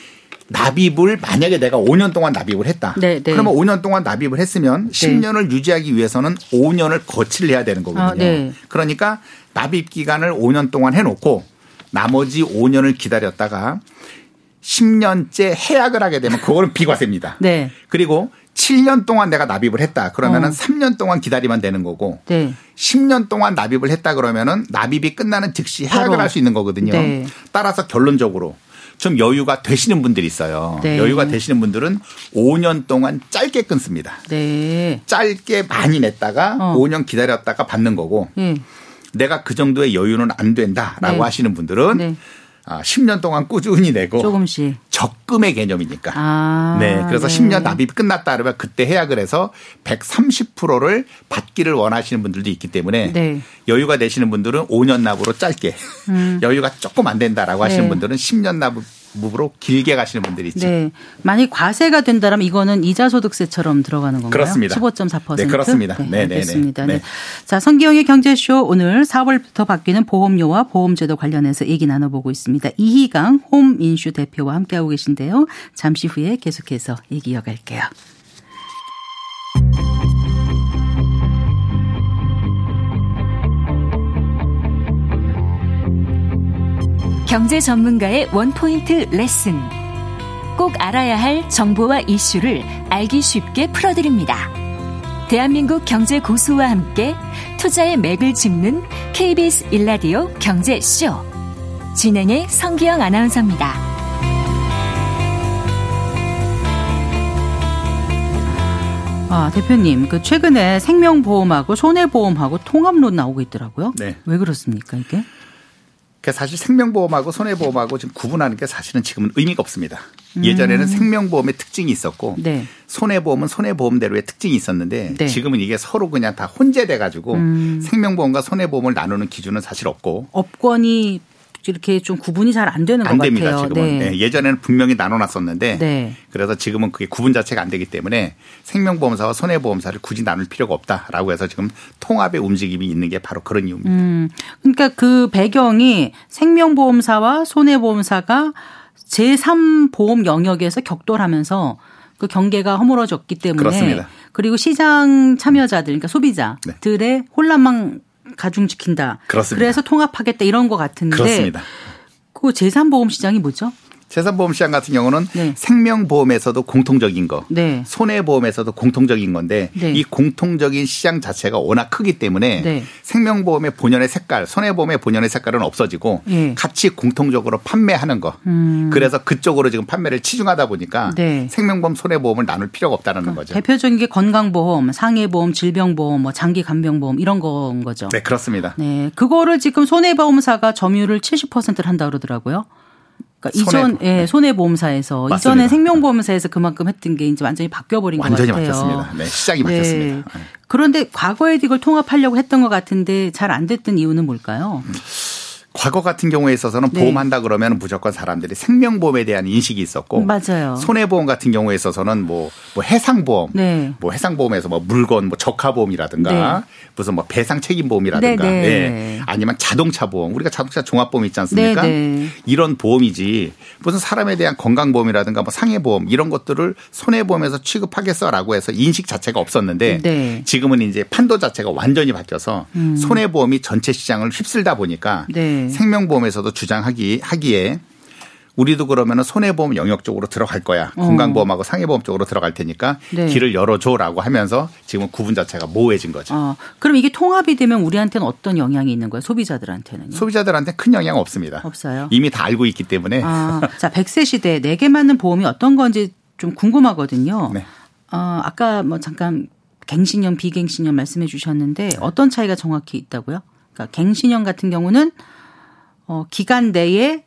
납입을 만약에 내가 5년 동안 납입을 했다. 네, 네. 그러면 5년 동안 납입을 했으면 10년을 유지하기 위해서는 5년을 거치를 해야 되는 거거든요. 네. 그러니까 납입 기간을 5년 동안 해놓고 나머지 5년을 기다렸다가 10년째 해약을 하게 되면 그거는 비과세입니다. 네. 그리고 7년 동안 내가 납입을 했다. 그러면은 3년 동안 기다리면 되는 거고 네. 10년 동안 납입을 했다 그러면은 납입이 끝나는 즉시 해약을 할 수 있는 거거든요. 네. 따라서 결론적으로 좀 여유가 되시는 분들이 있어요. 네. 여유가 되시는 분들은 5년 동안 짧게 끊습니다. 네. 짧게 많이 냈다가 5년 기다렸다가 받는 거고 내가 그 정도의 여유는 안 된다라고 네. 하시는 분들은 네. 10년 동안 꾸준히 내고 조금씩 적금의 개념이니까. 네. 그래서 네. 10년 납입이 끝났다 그러면 그때 해약을 해서 130%를 받기를 원하시는 분들도 있기 때문에 네. 여유가 되시는 분들은 5년 납으로 짧게 여유가 조금 안 된다라고 하시는 네. 분들은 10년 납으로 길게 가시는 분들이 있죠. 네. 만약 과세가 된다면 이거는 이자소득세처럼 들어가는 건가요? 그렇습니다. 15.4%. 네, 그렇습니다. 네, 알겠습니다. 네. 네. 자, 성기영의 경제쇼 오늘 4월부터 바뀌는 보험료와 보험제도 관련해서 얘기 나눠보고 있습니다. 이희강 홈인슈 대표와 함께하고 계신데요. 잠시 후에 계속해서 얘기 이어갈게요. 경제 전문가의 원포인트 레슨. 꼭 알아야 할 정보와 이슈를 알기 쉽게 풀어드립니다. 대한민국 경제 고수와 함께 투자의 맥을 짚는 KBS 일라디오 경제쇼. 진행의 성기영 아나운서입니다. 대표님, 최근에 생명보험하고 손해보험하고 통합론 나오고 있더라고요. 네. 왜 그렇습니까, 이게? 사실 생명보험하고 손해보험하고 지금 구분하는 게 사실은 지금은 의미가 없습니다. 예전에는 생명보험의 특징이 있었고 네. 손해보험은 손해보험대로의 특징이 있었는데 네. 지금은 이게 서로 그냥 다 혼재돼 가지고 생명보험과 손해보험을 나누는 기준은 사실 없고 업권이 이렇게 좀 구분이 잘 안 되는 것 같아요. 안 됩니다. 지금은. 네. 네. 예전에는 분명히 나눠놨었는데 네. 그래서 지금은 그게 구분 자체가 안 되기 때문에 생명보험사와 손해보험사를 굳이 나눌 필요가 없다라고 해서 지금 통합의 움직임이 있는 게 바로 그런 이유입니다. 그러니까 그 배경이 생명보험사와 손해보험사가 제3보험 영역에서 격돌하면서 그 경계가 허물어졌기 때문에 그렇습니다. 그리고 시장 참여자들 그러니까 소비자들의 네. 혼란만 가중시킨다. 그렇습니다. 그래서 통합하겠다 이런 것 같은데. 그렇습니다. 그 제3보험 시장이 뭐죠? 재산보험 시장 같은 경우는 네. 생명보험에서도 공통적인 거, 네. 손해보험에서도 공통적인 건데 네. 이 공통적인 시장 자체가 워낙 크기 때문에 네. 생명보험의 본연의 색깔, 손해보험의 본연의 색깔은 없어지고 네. 같이 공통적으로 판매하는 거. 그래서 그쪽으로 지금 판매를 치중하다 보니까 네. 생명보험, 손해보험을 나눌 필요가 없다는 거죠. 대표적인 게 건강보험, 상해보험, 질병보험, 뭐 장기간병보험 이런 건 거죠. 네, 그렇습니다. 네, 그거를 지금 손해보험사가 점유율을 70%를 한다 그러더라고요. 그러니까 손해보험사에서 맞습니다. 이전에 생명보험사에서 그만큼 했던 게 이제 완전히 바뀌어버린 것 같아요. 완전히 바뀌었습니다. 네, 시작이 바뀌었습니다. 네. 그런데 과거에도 이걸 통합하려고 했던 것 같은데 잘 안 됐던 이유는 뭘까요? 과거 같은 경우에 있어서는 네. 보험한다 그러면 무조건 사람들이 생명보험에 대한 인식이 있었고 맞아요. 손해보험 같은 경우에 있어서는 뭐 해상보험, 네. 뭐 해상보험에서 뭐 물건, 뭐 적하보험이라든가 네. 무슨 뭐 배상책임보험이라든가 네, 네. 네. 아니면 자동차보험, 우리가 자동차 종합보험 있지 않습니까? 네, 네. 이런 보험이지 무슨 사람에 대한 건강보험이라든가 뭐 상해보험 이런 것들을 손해보험에서 취급하겠어라고 해서 인식 자체가 없었는데 네. 지금은 이제 판도 자체가 완전히 바뀌어서 손해보험이 전체 시장을 휩쓸다 보니까 네. 생명보험에서도 주장하기에 우리도 그러면 손해보험 영역 쪽으로 들어갈 거야. 건강보험하고 상해보험 쪽으로 들어갈 테니까 네. 길을 열어줘라고 하면서 지금 구분 자체가 모호해진 거죠. 그럼 이게 통합이 되면 우리한테는 어떤 영향이 있는 거예요? 소비자들한테는요? 소비자들한테 큰 영향 없습니다. 없어요. 이미 다 알고 있기 때문에. 자, 100세 시대 내게 맞는 보험이 어떤 건지 좀 궁금하거든요. 네. 아까 뭐 잠깐 갱신형, 비갱신형 말씀해 주셨는데 어떤 차이가 정확히 있다고요? 그러니까 갱신형 같은 경우는 기간 내에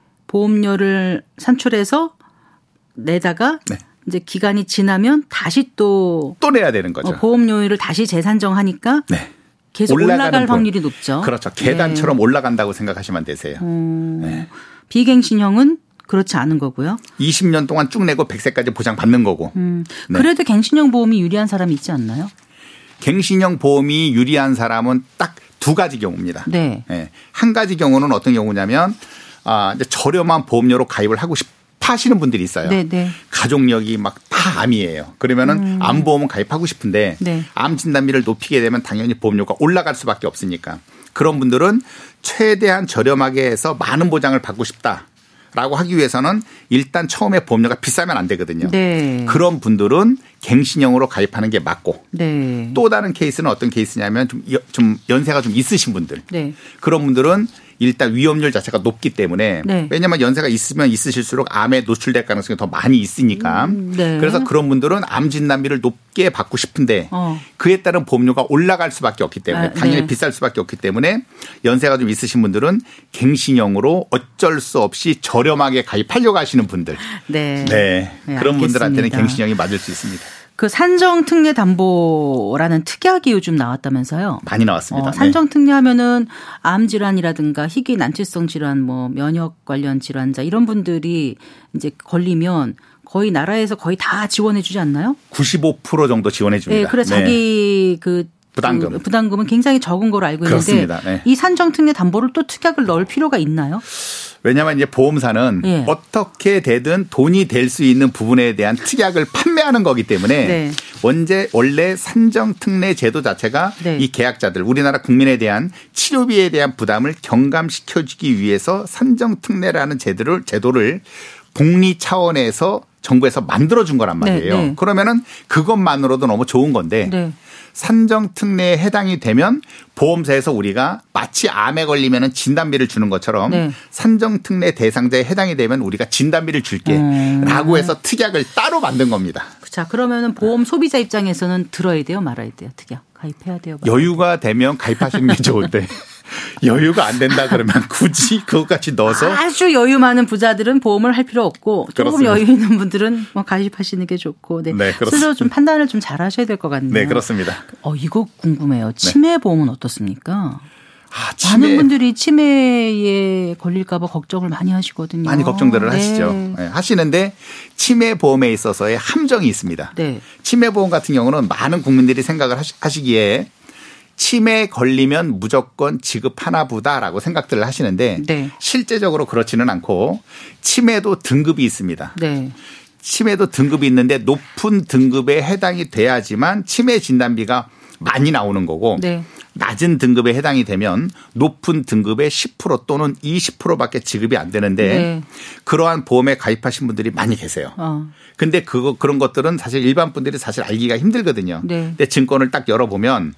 보험료를 산출해서 내다가 네. 이제 기간이 지나면 다시 또 내야 되는 거죠. 보험료율을 다시 재산정하니까 네. 계속 올라갈 확률이 높죠. 그렇죠. 계단처럼 네. 올라간다고 생각하시면 되세요. 네. 비갱신형은 그렇지 않은 거고요. 20년 동안 쭉 내고 100세까지 보장받는 거고. 네. 그래도 갱신형 보험이 유리한 사람이 있지 않나요? 갱신형 보험이 유리한 사람은 딱 두 가지 경우입니다. 네. 네. 한 가지 경우는 어떤 경우냐면 이제 저렴한 보험료로 가입을 하고 하시는 분들이 있어요. 네, 네. 가족력이 막 다 암이에요. 그러면은 암보험은 가입하고 싶은데 네. 암 진단비를 높이게 되면 당연히 보험료가 올라갈 수밖에 없으니까 그런 분들은 최대한 저렴하게 해서 많은 보장을 받고 싶다라고 하기 위해서는 일단 처음에 보험료가 비싸면 안 되거든요. 네. 그런 분들은 갱신형으로 가입하는 게 맞고 네. 또 다른 케이스는 어떤 케이스냐면 좀 연세가 좀 있으신 분들. 네. 그런 분들은 일단 위험률 자체가 높기 때문에 네. 왜냐하면 연세가 있으면 있으실수록 암에 노출될 가능성이 더 많이 있으니까 네. 그래서 그런 분들은 암 진단비를 높게 받고 싶은데 그에 따른 보험료가 올라갈 수밖에 없기 때문에 당연히 네. 비쌀 수밖에 없기 때문에 연세가 좀 있으신 분들은 갱신형으로 어쩔 수 없이 저렴하게 가입하려고 하시는 분들. 네. 네. 그런 알겠습니다. 분들한테는 갱신형이 맞을 수 있습니다. 그 산정특례담보라는 특약이 요즘 나왔다면서요? 많이 나왔습니다. 산정특례하면은 암 질환이라든가 희귀 난치성 질환, 뭐 면역 관련 질환자 이런 분들이 이제 걸리면 거의 나라에서 거의 다 지원해 주지 않나요? 95% 정도 지원해 줍니다. 네, 그래 자기 부담금은 굉장히 적은 걸로 알고 있는데 그렇습니다. 네. 이 산정특례담보를 또 특약을 넣을 필요가 있나요? 왜냐하면 이제 보험사는 네. 어떻게 되든 돈이 될 수 있는 부분에 대한 특약을 판매하는 거기 때문에 네. 원래 산정특례 제도 자체가 네. 이 계약자들 우리나라 국민에 대한 치료비에 대한 부담을 경감시켜주기 위해서 산정특례라는 제도를 복리 차원에서 정부에서 만들어준 거란 말이에요. 네. 그러면은 그것만으로도 너무 좋은 건데 네. 산정특례에 해당이 되면 보험사에서 우리가 마치 암에 걸리면 진단비를 주는 것처럼 네. 산정특례 대상자에 해당이 되면 우리가 진단비를 줄게라고 해서 특약을 따로 만든 겁니다. 자, 그러면은 보험 소비자 입장에서는 들어야 돼요, 말아야 돼요, 특약 가입해야 돼요. 여유가 되면 가입하시는 게 좋은데 여유가 안 된다 그러면 굳이 그것까지 넣어서 아주 여유 많은 부자들은 보험을 할 필요 없고 조금 그렇습니다. 여유 있는 분들은 뭐 가입하시는 게 좋고 네, 네, 그렇습니다. 스스로 좀 판단을 좀 잘 하셔야 될 것 같네요. 네, 그렇습니다. 이거 궁금해요. 치매 보험은 어떻습니까? 치매. 많은 분들이 치매에 걸릴까 봐 걱정을 많이 하시거든요. 많이 걱정들을 네. 하시죠. 네, 하시는데 치매 보험에 있어서의 함정이 있습니다. 네. 치매 보험 같은 경우는 많은 국민들이 생각을 하시기에 치매에 걸리면 무조건 지급하나 보다라고 생각들을 하시는데 네. 실제적으로 그렇지는 않고 치매도 등급이 있습니다. 네. 치매도 등급이 있는데 높은 등급에 해당이 돼야지만 치매 진단비가 많이 나오는 거고 네. 낮은 등급에 해당이 되면 높은 등급의 10% 또는 20%밖에 지급이 안 되는데 네. 그러한 보험에 가입하신 분들이 많이 계세요. 근데 그런 것들은 사실 일반 분들이 사실 알기가 힘들거든요. 네. 근데 증권을 딱 열어보면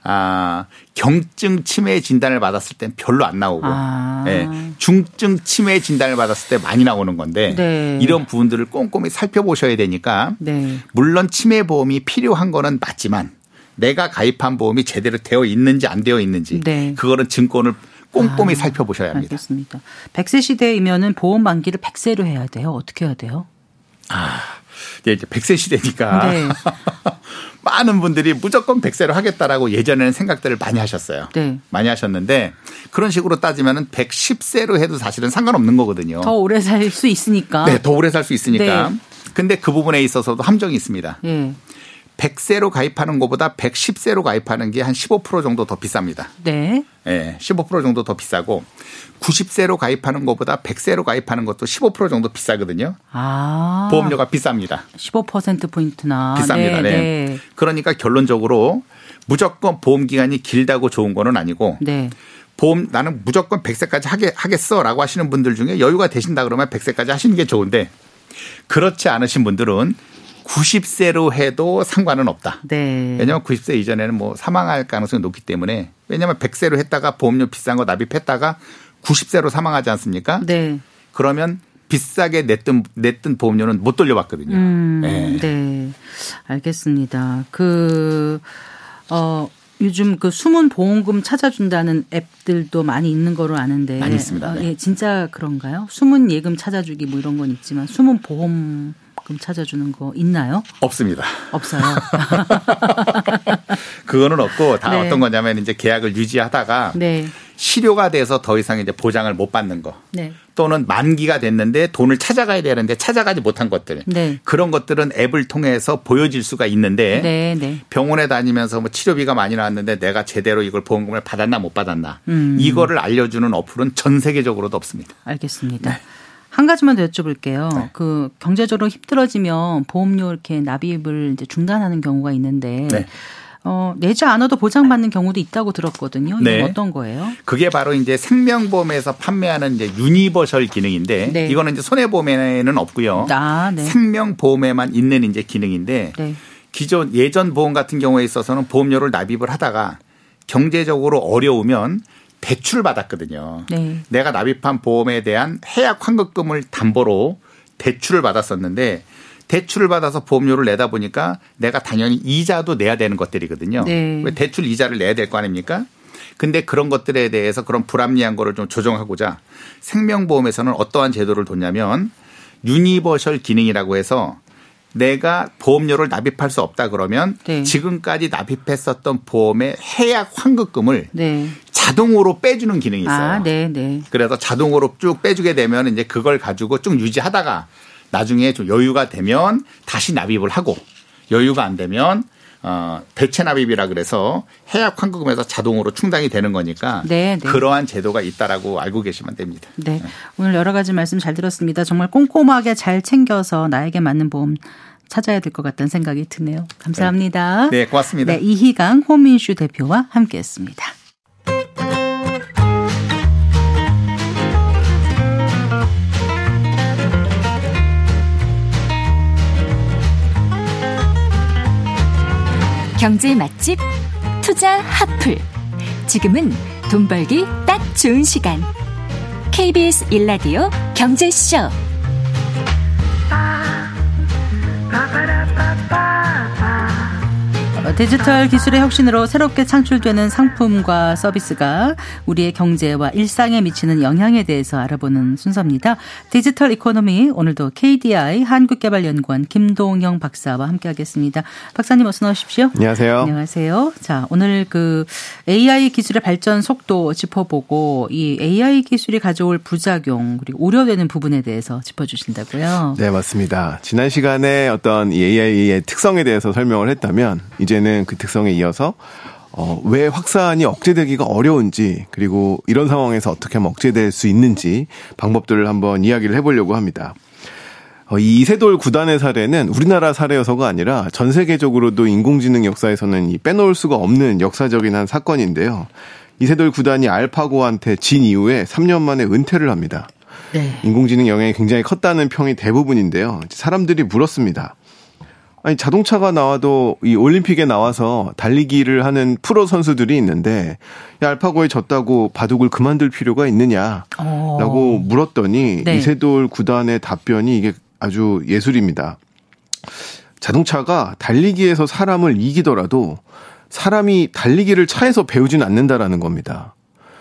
경증 치매 진단을 받았을 땐 별로 안 나오고 네. 중증 치매 진단을 받았을 때 많이 나오는 건데 네. 이런 부분들을 꼼꼼히 살펴보셔야 되니까 네. 물론 치매 보험이 필요한 거는 맞지만 내가 가입한 보험이 제대로 되어 있는지 안 되어 있는지 네. 그거는 증권을 꼼꼼히 살펴보셔야 합니다. 알겠습니다. 100세 시대이면은 보험 만기를 100세로 해야 돼요. 어떻게 해야 돼요? 이제 100세 시대니까 네. 많은 분들이 무조건 100세로 하겠다라고 예전에는 생각들을 많이 하셨어요. 네. 많이 하셨는데 그런 식으로 따지면 110세로 해도 사실은 상관없는 거거든요. 더 오래 살 수 있으니까. 네. 더 오래 살 수 있으니까. 네. 근데 그 부분에 있어서도 함정이 있습니다. 네. 100세로 가입하는 것보다 110세로 가입하는 게 한 15% 정도 더 비쌉니다. 네. 네. 15% 정도 더 비싸고 90세로 가입하는 것보다 100세로 가입하는 것도 15% 정도 비싸거든요. 보험료가 비쌉니다. 15%포인트나. 비쌉니다. 네. 네. 그러니까 결론적으로 무조건 보험 기간이 길다고 좋은 거는 아니고 네. 보험 나는 무조건 100세까지 하겠어라고 하시는 분들 중에 여유가 되신다 그러면 100세까지 하시는 게 좋은데 그렇지 않으신 분들은 90세로 해도 상관은 없다. 네. 왜냐하면 90세 이전에는 뭐 사망할 가능성이 높기 때문에 왜냐하면 100세로 했다가 보험료 비싼 거 납입했다가 90세로 사망하지 않습니까? 네. 그러면 비싸게 냈던 보험료는 못 돌려받거든요. 네. 네. 알겠습니다. 요즘 숨은 보험금 찾아준다는 앱들도 많이 있는 거로 아는데. 많이 있습니다. 네. 예, 진짜 그런가요? 숨은 예금 찾아주기 뭐 이런 건 있지만 숨은 보험 찾아주는 거 있나요? 없습니다. 없어요. 그거는 없고 다 네. 어떤 거냐면 이제 계약을 유지하다가 네. 실효가 돼서 더 이상 이제 보장을 못 받는 거 네. 또는 만기가 됐는데 돈을 찾아가야 되는데 찾아가지 못한 것들 네. 그런 것들은 앱을 통해서 보여질 수가 있는데 네. 네. 병원에 다니면서 뭐 치료비가 많이 나왔는데 내가 제대로 이걸 보험금을 받았나 못 받았나 이거를 알려주는 어플은 전 세계적으로도 없습니다. 알겠습니다. 네. 한 가지만 더 여쭤볼게요. 네. 경제적으로 힘들어지면 보험료 이렇게 납입을 이제 중단하는 경우가 있는데 네. 내지 않아도 보장받는 경우도 있다고 들었거든요. 이건 네. 어떤 거예요? 그게 바로 이제 생명보험에서 판매하는 이제 유니버설 기능인데 네. 이거는 이제 손해보험에는 없고요. 네. 생명보험에만 있는 이제 기능인데 네. 예전 보험 같은 경우에 있어서는 보험료를 납입을 하다가 경제적으로 어려우면 대출을 받았거든요. 네. 내가 납입한 보험에 대한 해약 환급금을 담보로 대출을 받았었는데 대출을 받아서 보험료를 내다 보니까 내가 당연히 이자도 내야 되는 것들이거든요. 네. 왜 대출 이자를 내야 될 거 아닙니까? 근데 그런 것들에 대해서 그런 불합리한 거를 좀 조정하고자 생명보험에서는 어떠한 제도를 뒀냐면 유니버설 기능이라고 해서 내가 보험료를 납입할 수 없다 그러면 네. 지금까지 납입했었던 보험의 해약 환급금을 네. 자동으로 빼주는 기능이 있어요. 네. 그래서 자동으로 쭉 빼주게 되면 이제 그걸 가지고 쭉 유지하다가 나중에 좀 여유가 되면 다시 납입을 하고 여유가 안 되면 대체 납입이라 그래서 해약 환급금에서 자동으로 충당이 되는 거니까 네. 그러한 제도가 있다라고 알고 계시면 됩니다. 네. 오늘 여러 가지 말씀 잘 들었습니다. 정말 꼼꼼하게 잘 챙겨서 나에게 맞는 보험 찾아야 될 것 같다는 생각이 드네요. 감사합니다. 네, 고맙습니다. 네, 이희강 홈인슈 대표와 함께했습니다. 경제 맛집 투자 핫플. 지금은 돈 벌기 딱 좋은 시간. KBS 1라디오 경제쇼. 디지털 기술의 혁신으로 새롭게 창출되는 상품과 서비스가 우리의 경제와 일상에 미치는 영향에 대해서 알아보는 순서입니다. 디지털 이코노미, 오늘도 KDI 한국개발연구원 김동영 박사와 함께하겠습니다. 박사님 어서 나오십시오. 안녕하세요. 안녕하세요. 자, 오늘 AI 기술의 발전 속도 짚어보고 이 AI 기술이 가져올 부작용 그리고 우려되는 부분에 대해서 짚어주신다고요. 네, 맞습니다. 지난 시간에 어떤 이 AI의 특성에 대해서 설명을 했다면 이제는 그 특성에 이어서 왜 확산이 억제되기가 어려운지 그리고 이런 상황에서 어떻게 하면 억제될 수 있는지 방법들을 한번 이야기를 해보려고 합니다. 이 이세돌 구단의 사례는 우리나라 사례여서가 아니라 전 세계적으로도 인공지능 역사에서는 빼놓을 수가 없는 역사적인 한 사건인데요. 이세돌 구단이 알파고한테 진 이후에 3년 만에 은퇴를 합니다. 네. 인공지능 영향이 굉장히 컸다는 평이 대부분인데요. 사람들이 물었습니다. 아니 자동차가 나와도 이 올림픽에 나와서 달리기를 하는 프로 선수들이 있는데 알파고에 졌다고 바둑을 그만둘 필요가 있느냐라고 물었더니 네. 이세돌 구단의 답변이 이게 아주 예술입니다. 자동차가 달리기에서 사람을 이기더라도 사람이 달리기를 차에서 배우진 않는다라는 겁니다.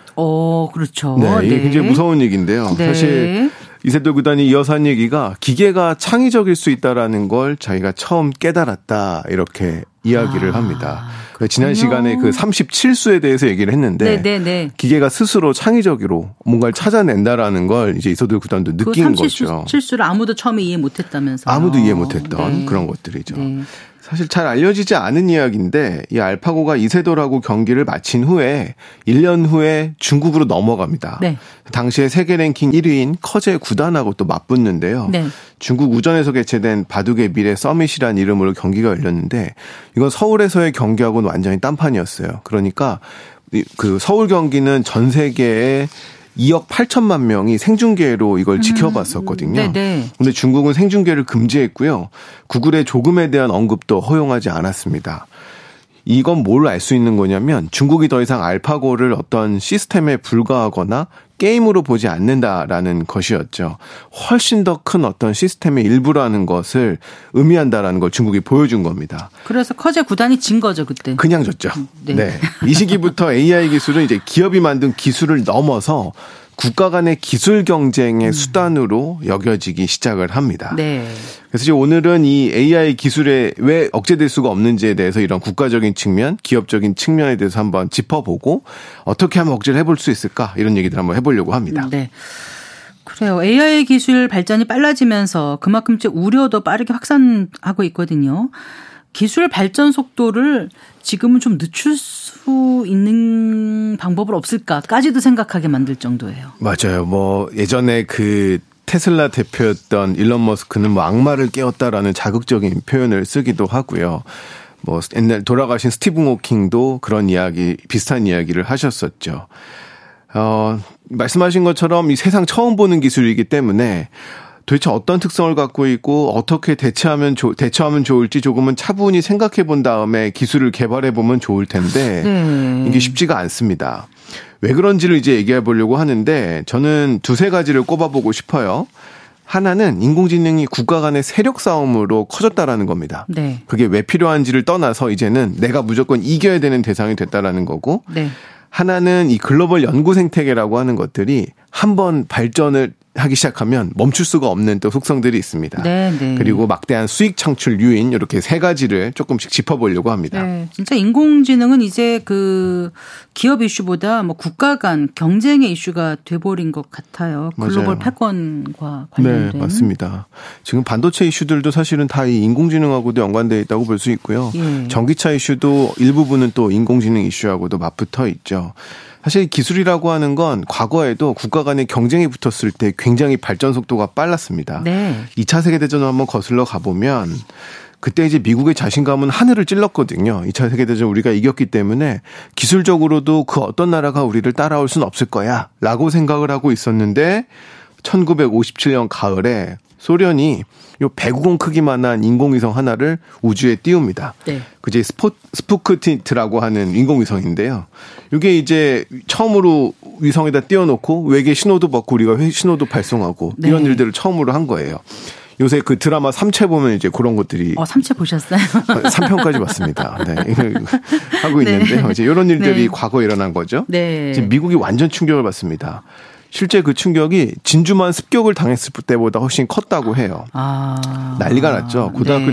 그렇죠. 네, 이게 굉장히 무서운 얘기인데요. 네. 사실 이세돌 구단이 이어서 한 얘기가 기계가 창의적일 수 있다라는 걸 자기가 처음 깨달았다 이렇게 이야기를 합니다. 지난 시간에 그 37수에 대해서 얘기를 했는데 네네네. 기계가 스스로 창의적으로 뭔가를 찾아낸다라는 걸 이제 이세돌 구단도 느낀 거죠. 37수를 아무도 처음에 이해 못했다면서요. 아무도 이해 못했던 그런 것들이죠. 네. 사실 잘 알려지지 않은 이야기인데 이 알파고가 이세돌하고 경기를 마친 후에 1년 후에 중국으로 넘어갑니다. 네. 당시에 세계 랭킹 1위인 커제 구단하고 또 맞붙는데요. 네. 중국 우전에서 개최된 바둑의 미래 서밋이라는 이름으로 경기가 열렸는데 이건 서울에서의 경기하고는 완전히 딴판이었어요. 그러니까 그 서울 경기는 전 세계에 2억 8천만 명이 생중계로 이걸 지켜봤었거든요. 그런데 중국은 생중계를 금지했고요. 구글의 조금에 대한 언급도 허용하지 않았습니다. 이건 뭘 알 수 있는 거냐면 중국이 더 이상 알파고를 어떤 시스템에 불과하거나 게임으로 보지 않는다라는 것이었죠. 훨씬 더 큰 어떤 시스템의 일부라는 것을 의미한다라는 걸 중국이 보여준 겁니다. 그래서 커제 구단이 진 거죠, 그때. 그냥 졌죠. 네. 네. 이 시기부터 AI 기술은 이제 기업이 만든 기술을 넘어서 국가 간의 기술 경쟁의 수단으로 여겨지기 시작을 합니다. 네. 그래서 이제 오늘은 이 AI 기술에 왜 억제될 수가 없는지에 대해서 이런 국가적인 측면, 기업적인 측면에 대해서 한번 짚어보고 어떻게 하면 억제를 해볼 수 있을까 이런 얘기들 한번 해보려고 합니다. 네. 그래요. AI 기술 발전이 빨라지면서 그만큼 우려도 빠르게 확산하고 있거든요. 기술 발전 속도를 지금은 좀 늦출 수 있는 방법은 없을까까지도 생각하게 만들 정도예요. 맞아요. 뭐 예전에 그 테슬라 대표였던 일론 머스크는 뭐 악마를 깨웠다라는 자극적인 표현을 쓰기도 하고요. 뭐 옛날 돌아가신 스티븐 호킹도 그런 이야기, 비슷한 이야기를 하셨었죠. 말씀하신 것처럼 이 세상 처음 보는 기술이기 때문에 도대체 어떤 특성을 갖고 있고 어떻게 대처하면 좋을지 조금은 차분히 생각해 본 다음에 기술을 개발해 보면 좋을 텐데 이게 쉽지가 않습니다. 왜 그런지를 이제 얘기해 보려고 하는데 저는 두세 가지를 꼽아보고 싶어요. 하나는 인공지능이 국가 간의 세력 싸움으로 커졌다라는 겁니다. 네. 그게 왜 필요한지를 떠나서 이제는 내가 무조건 이겨야 되는 대상이 됐다라는 거고 네. 하나는 이 글로벌 연구 생태계라고 하는 것들이 한번 발전을 하기 시작하면 멈출 수가 없는 또 속성들이 있습니다. 네. 그리고 막대한 수익 창출 요인 이렇게 세 가지를 조금씩 짚어보려고 합니다. 네. 진짜 인공지능은 이제 그 기업 이슈보다 뭐 국가 간 경쟁의 이슈가 돼버린 것 같아요. 글로벌 맞아요. 패권과 관련된. 네, 맞습니다. 지금 반도체 이슈들도 사실은 다 이 인공지능하고도 연관되어 있다고 볼 수 있고요. 예. 전기차 이슈도 일부분은 또 인공지능 이슈하고도 맞붙어 있죠. 사실 기술이라고 하는 건 과거에도 국가 간의 경쟁이 붙었을 때 굉장히 발전 속도가 빨랐습니다. 네. 2차 세계대전을 한번 거슬러 가보면 그때 이제 미국의 자신감은 하늘을 찔렀거든요. 2차 세계대전 우리가 이겼기 때문에 기술적으로도 그 어떤 나라가 우리를 따라올 수는 없을 거야 라고 생각을 하고 있었는데 1957년 가을에 소련이 요 배구공 크기만한 인공위성 하나를 우주에 띄웁니다. 네. 그게 스푸트니크라고 하는 인공위성인데요. 이게 이제 처음으로 위성에다 띄워놓고 외계 신호도 받고 우리가 신호도 발송하고 네. 이런 일들을 처음으로 한 거예요. 요새 그 드라마 삼체 보면 이제 그런 것들이. 삼체 보셨어요? 3편까지 봤습니다. 네. 하고 있는데요. 네. 이제 이런 일들이 네. 과거에 일어난 거죠. 네. 지금 미국이 완전 충격을 받습니다. 실제 그 충격이 진주만 습격을 당했을 때보다 훨씬 컸다고 해요. 난리가 났죠.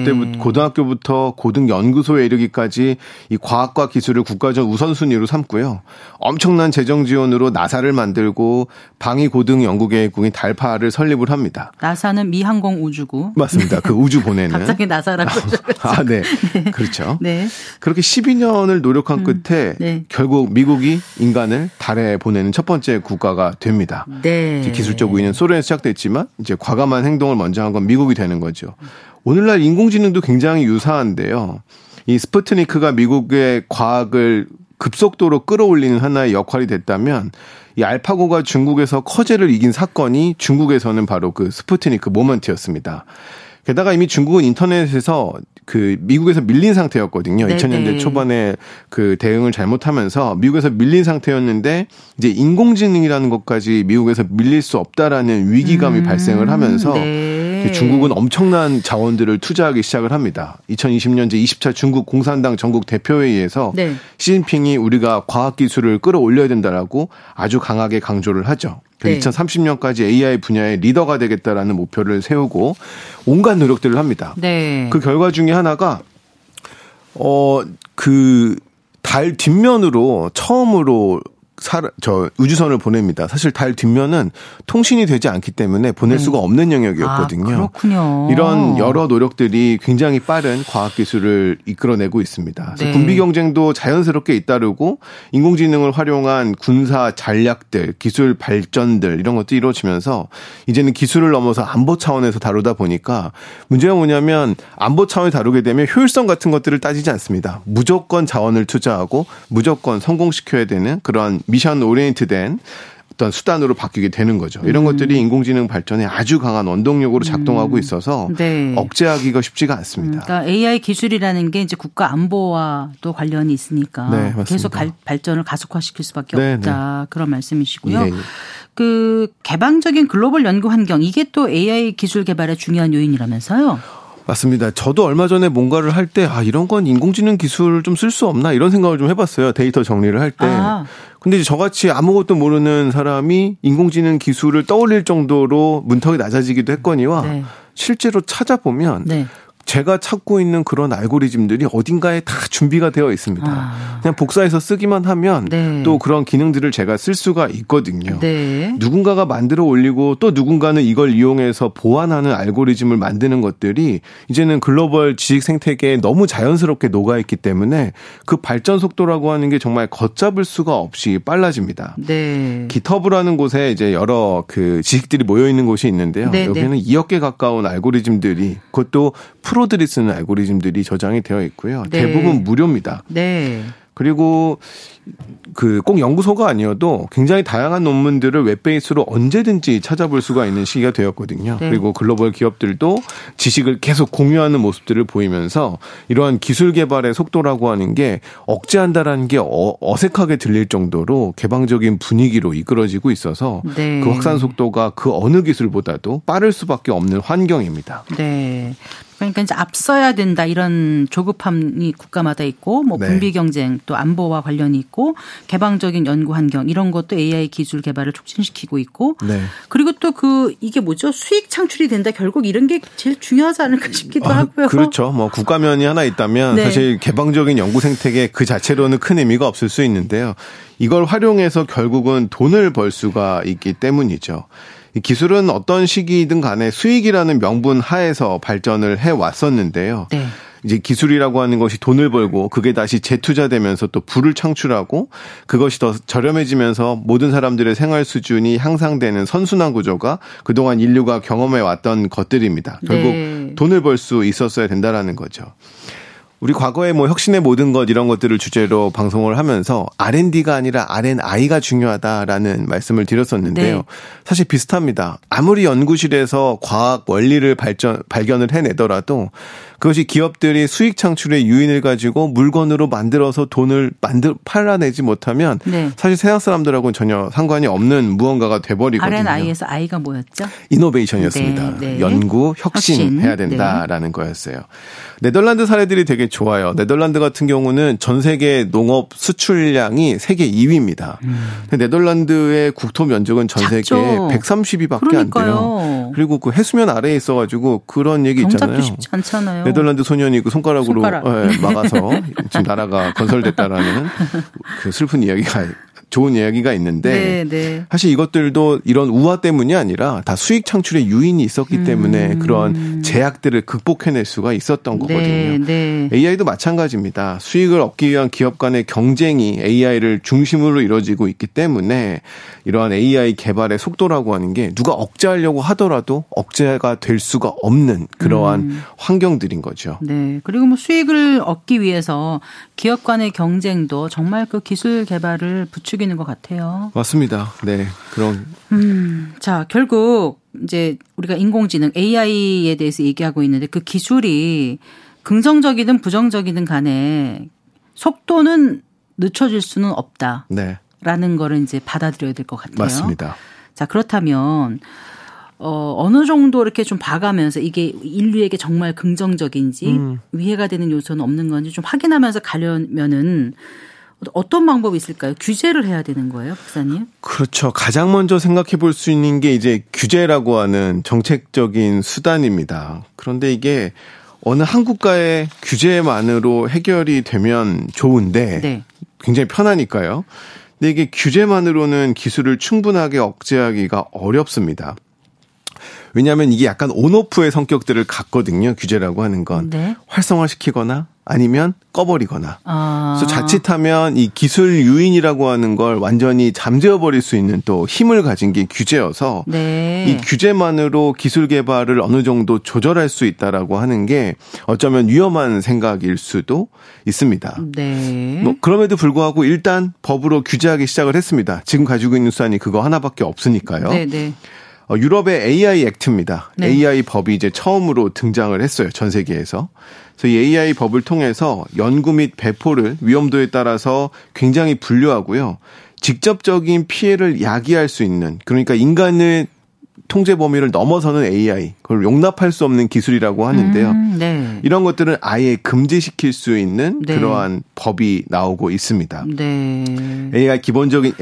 고등학교부터 고등연구소에 이르기까지 이 과학과 기술을 국가적 우선순위로 삼고요. 엄청난 재정 지원으로 나사를 만들고 방위고등연구계획국인 달파를 설립을 합니다. 나사는 미항공우주국. 맞습니다. 그 우주 보내는. 갑자기 나사라고. 네. 네. 그렇죠. 네. 그렇게 12년을 노력한 끝에 네. 결국 미국이 인간을 달에 보내는 첫 번째 국가가 됩니다. 합니다. 네. 이제 기술적 우위는 소련에서 시작됐지만 이제 과감한 행동을 먼저 한 건 미국이 되는 거죠. 오늘날 인공지능도 굉장히 유사한데요. 이 스푸트니크가 미국의 과학을 급속도로 끌어올리는 하나의 역할이 됐다면 이 알파고가 중국에서 커제를 이긴 사건이 중국에서는 바로 그 스푸트니크 모먼트였습니다. 게다가 이미 중국은 인터넷에서 그 미국에서 밀린 상태였거든요. 네네. 2000년대 초반에 그 대응을 잘못하면서 미국에서 밀린 상태였는데 이제 인공지능이라는 것까지 미국에서 밀릴 수 없다라는 위기감이 발생을 하면서 네. 중국은 엄청난 자원들을 투자하기 시작을 합니다. 2020년 제20차 중국 공산당 전국 대표회의에서 네. 시진핑이 우리가 과학기술을 끌어올려야 된다라고 아주 강하게 강조를 하죠. 네. 2030년까지 AI 분야의 리더가 되겠다라는 목표를 세우고 온갖 노력들을 합니다. 네. 그 결과 중에 하나가 그 달 뒷면으로 처음으로 우주선을 보냅니다. 사실 달 뒷면은 통신이 되지 않기 때문에 보낼 수가 없는 영역이었거든요. 아, 그렇군요. 이런 여러 노력들이 굉장히 빠른 과학기술을 이끌어내고 있습니다. 그래서 네. 군비 경쟁도 자연스럽게 잇따르고 인공지능을 활용한 군사 전략들, 기술 발전들 이런 것도 이루어지면서 이제는 기술을 넘어서 안보 차원에서 다루다 보니까 문제가 뭐냐면 안보 차원에 다루게 되면 효율성 같은 것들을 따지지 않습니다. 무조건 자원을 투자하고 무조건 성공시켜야 되는 그러한 미션 오리엔트된 어떤 수단으로 바뀌게 되는 거죠. 이런 것들이 인공지능 발전에 아주 강한 원동력으로 작동하고 있어서 네. 억제하기가 쉽지가 않습니다. 그러니까 AI 기술이라는 게 이제 국가 안보와 또 관련이 있으니까 네, 계속 발전을 가속화시킬 수밖에 네, 없다. 네. 그런 말씀이시고요. 네. 그 개방적인 글로벌 연구 환경 이게 또 AI 기술 개발의 중요한 요인이라면서요? 맞습니다. 저도 얼마 전에 뭔가를 할 때 이런 건 인공지능 기술 좀 쓸 수 없나 이런 생각을 좀 해봤어요. 데이터 정리를 할 때. 근데 이제 저같이 아무것도 모르는 사람이 인공지능 기술을 떠올릴 정도로 문턱이 낮아지기도 했거니와 네. 실제로 찾아보면 네. 제가 찾고 있는 그런 알고리즘들이 어딘가에 다 준비가 되어 있습니다. 그냥 복사해서 쓰기만 하면 네. 또 그런 기능들을 제가 쓸 수가 있거든요. 네. 누군가가 만들어 올리고 또 누군가는 이걸 이용해서 보완하는 알고리즘을 만드는 것들이 이제는 글로벌 지식 생태계에 너무 자연스럽게 녹아있기 때문에 그 발전 속도라고 하는 게 정말 걷잡을 수가 없이 빨라집니다. 네. GitHub라는 곳에 이제 여러 그 지식들이 모여 있는 곳이 있는데요. 네. 여기는 2억 개 가까운 알고리즘들이 그것도 프로들이 쓰는 알고리즘들이 저장이 되어 있고요. 네. 대부분 무료입니다. 네. 그리고 그 꼭 연구소가 아니어도 굉장히 다양한 논문들을 웹베이스로 언제든지 찾아볼 수가 있는 시기가 되었거든요. 네. 그리고 글로벌 기업들도 지식을 계속 공유하는 모습들을 보이면서 이러한 기술 개발의 속도라고 하는 게 억제한다라는 게 어색하게 들릴 정도로 개방적인 분위기로 이끌어지고 있어서 네. 그 확산 속도가 그 어느 기술보다도 빠를 수밖에 없는 환경입니다. 네. 그러니까 이제 앞서야 된다 이런 조급함이 국가마다 있고 뭐 군비 경쟁 또 안보와 관련이 있고 개방적인 연구 환경 이런 것도 AI 기술 개발을 촉진시키고 있고 네. 그리고 또 그 이게 뭐죠? 수익 창출이 된다. 결국 이런 게 제일 중요하지 않을까 싶기도 하고요. 그렇죠. 뭐 국가면이 하나 있다면 네. 사실 개방적인 연구 생태계 그 자체로는 큰 의미가 없을 수 있는데요. 이걸 활용해서 결국은 돈을 벌 수가 있기 때문이죠. 이 기술은 어떤 시기이든 간에 수익이라는 명분 하에서 발전을 해왔었는데요. 네. 이제 기술이라고 하는 것이 돈을 벌고 그게 다시 재투자되면서 또 부를 창출하고 그것이 더 저렴해지면서 모든 사람들의 생활 수준이 향상되는 선순환 구조가 그동안 인류가 경험해 왔던 것들입니다. 결국 네. 돈을 벌 수 있었어야 된다라는 거죠. 우리 과거에 뭐 혁신의 모든 것 이런 것들을 주제로 방송을 하면서 R&D가 아니라 R&I가 중요하다라는 말씀을 드렸었는데요. 네. 사실 비슷합니다. 아무리 연구실에서 과학 원리를 발견을 해내더라도 그것이 기업들이 수익 창출의 유인을 가지고 물건으로 만들어서 돈을 팔아내지 못하면 네. 사실 세상 사람들하고는 전혀 상관이 없는 무언가가 돼버리거든요. R&I에서 I가 뭐였죠? 이노베이션이었습니다. 네. 네. 연구, 혁신해야 된다라는 네. 거였어요. 네덜란드 사례들이 되게 좋아요. 네덜란드 같은 경우는 전 세계 농업 수출량이 세계 2위입니다. 네덜란드의 국토 면적은 전 세계 130위밖에 안 돼요. 그리고 그 해수면 아래에 있어가지고 그런 얘기 있잖아요. 경작도 쉽지 않잖아요. 네덜란드 소년이 그 손가락. 네, 막아서 지금 나라가 건설됐다라는 그 슬픈 이야기가 좋은 이야기가 있는데 사실 이것들도 이런 우화 때문이 아니라 다 수익 창출의 유인이 있었기 때문에 그런 제약들을 극복해낼 수가 있었던 거거든요. AI도 마찬가지입니다. 수익을 얻기 위한 기업 간의 경쟁이 AI를 중심으로 이루어지고 있기 때문에 이러한 AI 개발의 속도라고 하는 게 누가 억제하려고 하더라도 억제가 될 수가 없는 그러한 환경들인 거죠. 네. 그리고 뭐 수익을 얻기 위해서 기업 간의 경쟁도 정말 그 기술 개발을 부추기는 것 같아요. 맞습니다. 네. 그런. 자, 결국 이제 우리가 인공지능 AI에 대해서 얘기하고 있는데 그 기술이 긍정적이든 부정적이든 간에 속도는 늦춰질 수는 없다. 네. 라는 거를 이제 받아들여야 될 것 같아요. 맞습니다. 자, 그렇다면 어느 정도 이렇게 좀 봐가면서 이게 인류에게 정말 긍정적인지 위해가 되는 요소는 없는 건지 좀 확인하면서 가려면은 어떤 방법이 있을까요? 규제를 해야 되는 거예요, 박사님? 그렇죠. 가장 먼저 생각해 볼 수 있는 게 이제 규제라고 하는 정책적인 수단입니다. 그런데 이게 어느 한 국가의 규제만으로 해결이 되면 좋은데 네. 굉장히 편하니까요. 근데 이게 규제만으로는 기술을 충분하게 억제하기가 어렵습니다. 왜냐하면 이게 약간 온오프의 성격들을 갖거든요. 규제라고 하는 건. 네. 활성화시키거나 아니면 꺼버리거나. 그래서 자칫하면 이 기술 유인이라고 하는 걸 완전히 잠재워버릴 수 있는 또 힘을 가진 게 규제여서 네. 이 규제만으로 기술 개발을 어느 정도 조절할 수 있다라고 하는 게 어쩌면 위험한 생각일 수도 있습니다. 네. 뭐 그럼에도 불구하고 일단 법으로 규제하기 시작을 했습니다. 지금 가지고 있는 수단이 그거 하나밖에 없으니까요. 네, 네. 유럽의 AI 액트입니다. 네. AI 법이 이제 처음으로 등장을 했어요. 전 세계에서. 그래서 이 AI 법을 통해서 연구 및 배포를 위험도에 따라서 굉장히 분류하고요. 직접적인 피해를 야기할 수 있는, 그러니까 인간의 통제 범위를 넘어서는 AI, 그걸 용납할 수 없는 기술이라고 하는데요. 네. 이런 것들은 아예 금지시킬 수 있는 네. 그러한 법이 나오고 있습니다. 네. AI가 기본적인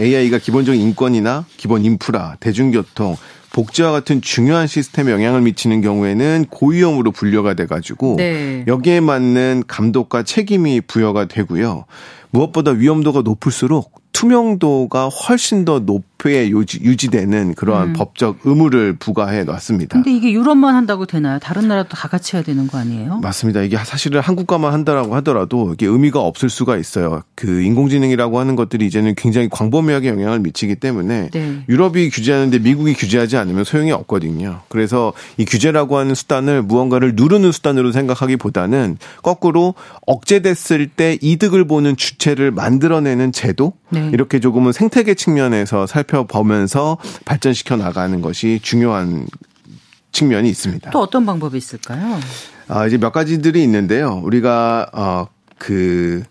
인권이나 기본 인프라, 대중교통, 복지와 같은 중요한 시스템에 영향을 미치는 경우에는 고위험으로 분류가 돼가지고 네. 여기에 맞는 감독과 책임이 부여가 되고요. 무엇보다 위험도가 높을수록 투명도가 훨씬 더 높게 유지되는 그러한 법적 의무를 부과해 놨습니다. 근데 이게 유럽만 한다고 되나요? 다른 나라도 다 같이 해야 되는 거 아니에요? 맞습니다. 이게 사실은 한 국가만 한다라고 하더라도 이게 의미가 없을 수가 있어요. 그 인공지능이라고 하는 것들이 이제는 굉장히 광범위하게 영향을 미치기 때문에 네. 유럽이 규제하는데 미국이 규제하지 않으면 소용이 없거든요. 그래서 이 규제라고 하는 수단을 무언가를 누르는 수단으로 생각하기보다는 거꾸로 억제됐을 때 이득을 보는 주체를 만들어내는 제도 네. 이렇게 조금은 생태계 측면에서 살펴보면서 발전시켜 나가는 것이 중요한 측면이 있습니다. 또 어떤 방법이 있을까요? 이제 몇 가지들이 있는데요. 우리가 그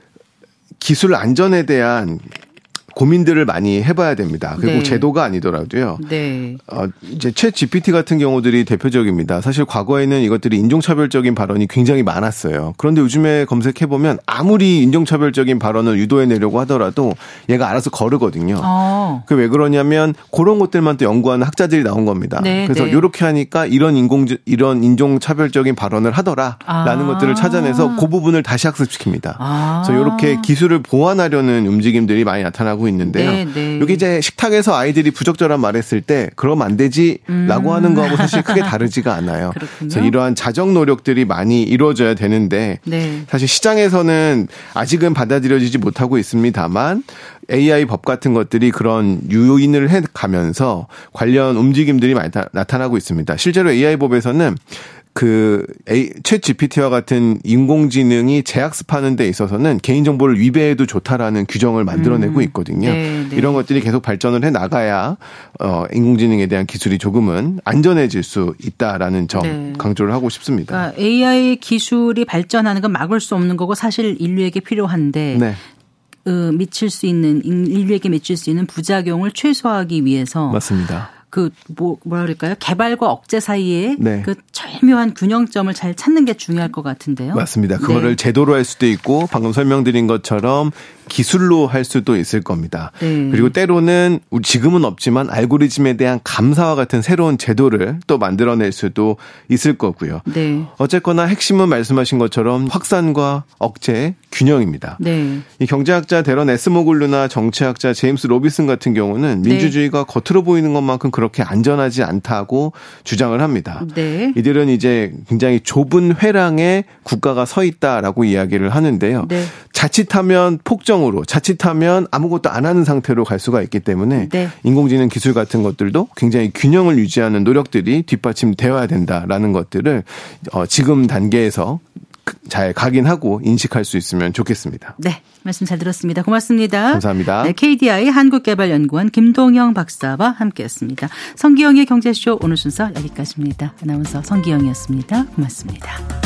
기술 안전에 대한 고민들을 많이 해봐야 됩니다. 그리고 네. 제도가 아니더라도요. 네. 이제 챗 GPT 같은 경우들이 대표적입니다. 사실 과거에는 이것들이 인종차별적인 발언이 굉장히 많았어요. 그런데 요즘에 검색해보면 아무리 인종차별적인 발언을 유도해내려고 하더라도 얘가 알아서 거르거든요. 그 왜 그러냐면 그런 것들만 또 연구하는 학자들이 나온 겁니다. 네, 그래서 네. 이렇게 하니까 이런 인종차별적인 발언을 하더라라는 것들을 찾아내서 그 부분을 다시 학습시킵니다. 그래서 이렇게 기술을 보완하려는 움직임들이 많이 나타나고 있는데요. 네, 네. 여기 이제 식탁에서 아이들이 부적절한 말했을 때 그러면 안 되지라고 하는 거하고 사실 크게 다르지가 않아요. 그래서 이러한 자정 노력들이 많이 이루어져야 되는데 네. 사실 시장에서는 아직은 받아들여지지 못하고 있습니다만 AI 법 같은 것들이 그런 유인을 해가면서 관련 움직임들이 많이 나타나고 있습니다. 실제로 AI 법에서는 챗 GPT와 같은 인공지능이 재학습하는 데 있어서는 개인정보를 위배해도 좋다라는 규정을 만들어내고 있거든요. 네, 네. 이런 것들이 계속 발전을 해 나가야 인공지능에 대한 기술이 조금은 안전해질 수 있다라는 점 네. 강조를 하고 싶습니다. 그러니까 AI 기술이 발전하는 건 막을 수 없는 거고 사실 인류에게 필요한데 네. 인류에게 미칠 수 있는 부작용을 최소화하기 위해서 맞습니다. 뭐라 그럴까요? 개발과 억제 사이에 네. 그 절묘한 균형점을 잘 찾는 게 중요할 것 같은데요. 맞습니다. 그거를 네. 제도로 할 수도 있고 방금 설명드린 것처럼 기술로 할 수도 있을 겁니다. 그리고 때로는 지금은 없지만 알고리즘에 대한 감사와 같은 새로운 제도를 또 만들어낼 수도 있을 거고요. 네. 어쨌거나 핵심은 말씀하신 것처럼 확산과 억제, 균형입니다. 네. 이 경제학자 데런 에스모글루나 정치학자 제임스 로비슨 같은 경우는 민주주의가 겉으로 보이는 것만큼 그렇게 안전하지 않다고 주장을 합니다. 네. 이들은 이제 굉장히 좁은 회랑에 국가가 서 있다라고 이야기를 하는데요. 네. 자칫하면 폭정으로, 자칫하면 아무것도 안 하는 상태로 갈 수가 있기 때문에 네. 인공지능 기술 같은 것들도 굉장히 균형을 유지하는 노력들이 뒷받침되어야 된다라는 것들을 지금 단계에서 잘 각인하고 인식할 수 있으면 좋겠습니다. 네, 말씀 잘 들었습니다. 고맙습니다. 감사합니다. 네, KDI 한국개발연구원 김동영 박사와 함께했습니다. 성기영의 경제쇼 오늘 순서 여기까지입니다. 아나운서 성기영이었습니다. 고맙습니다.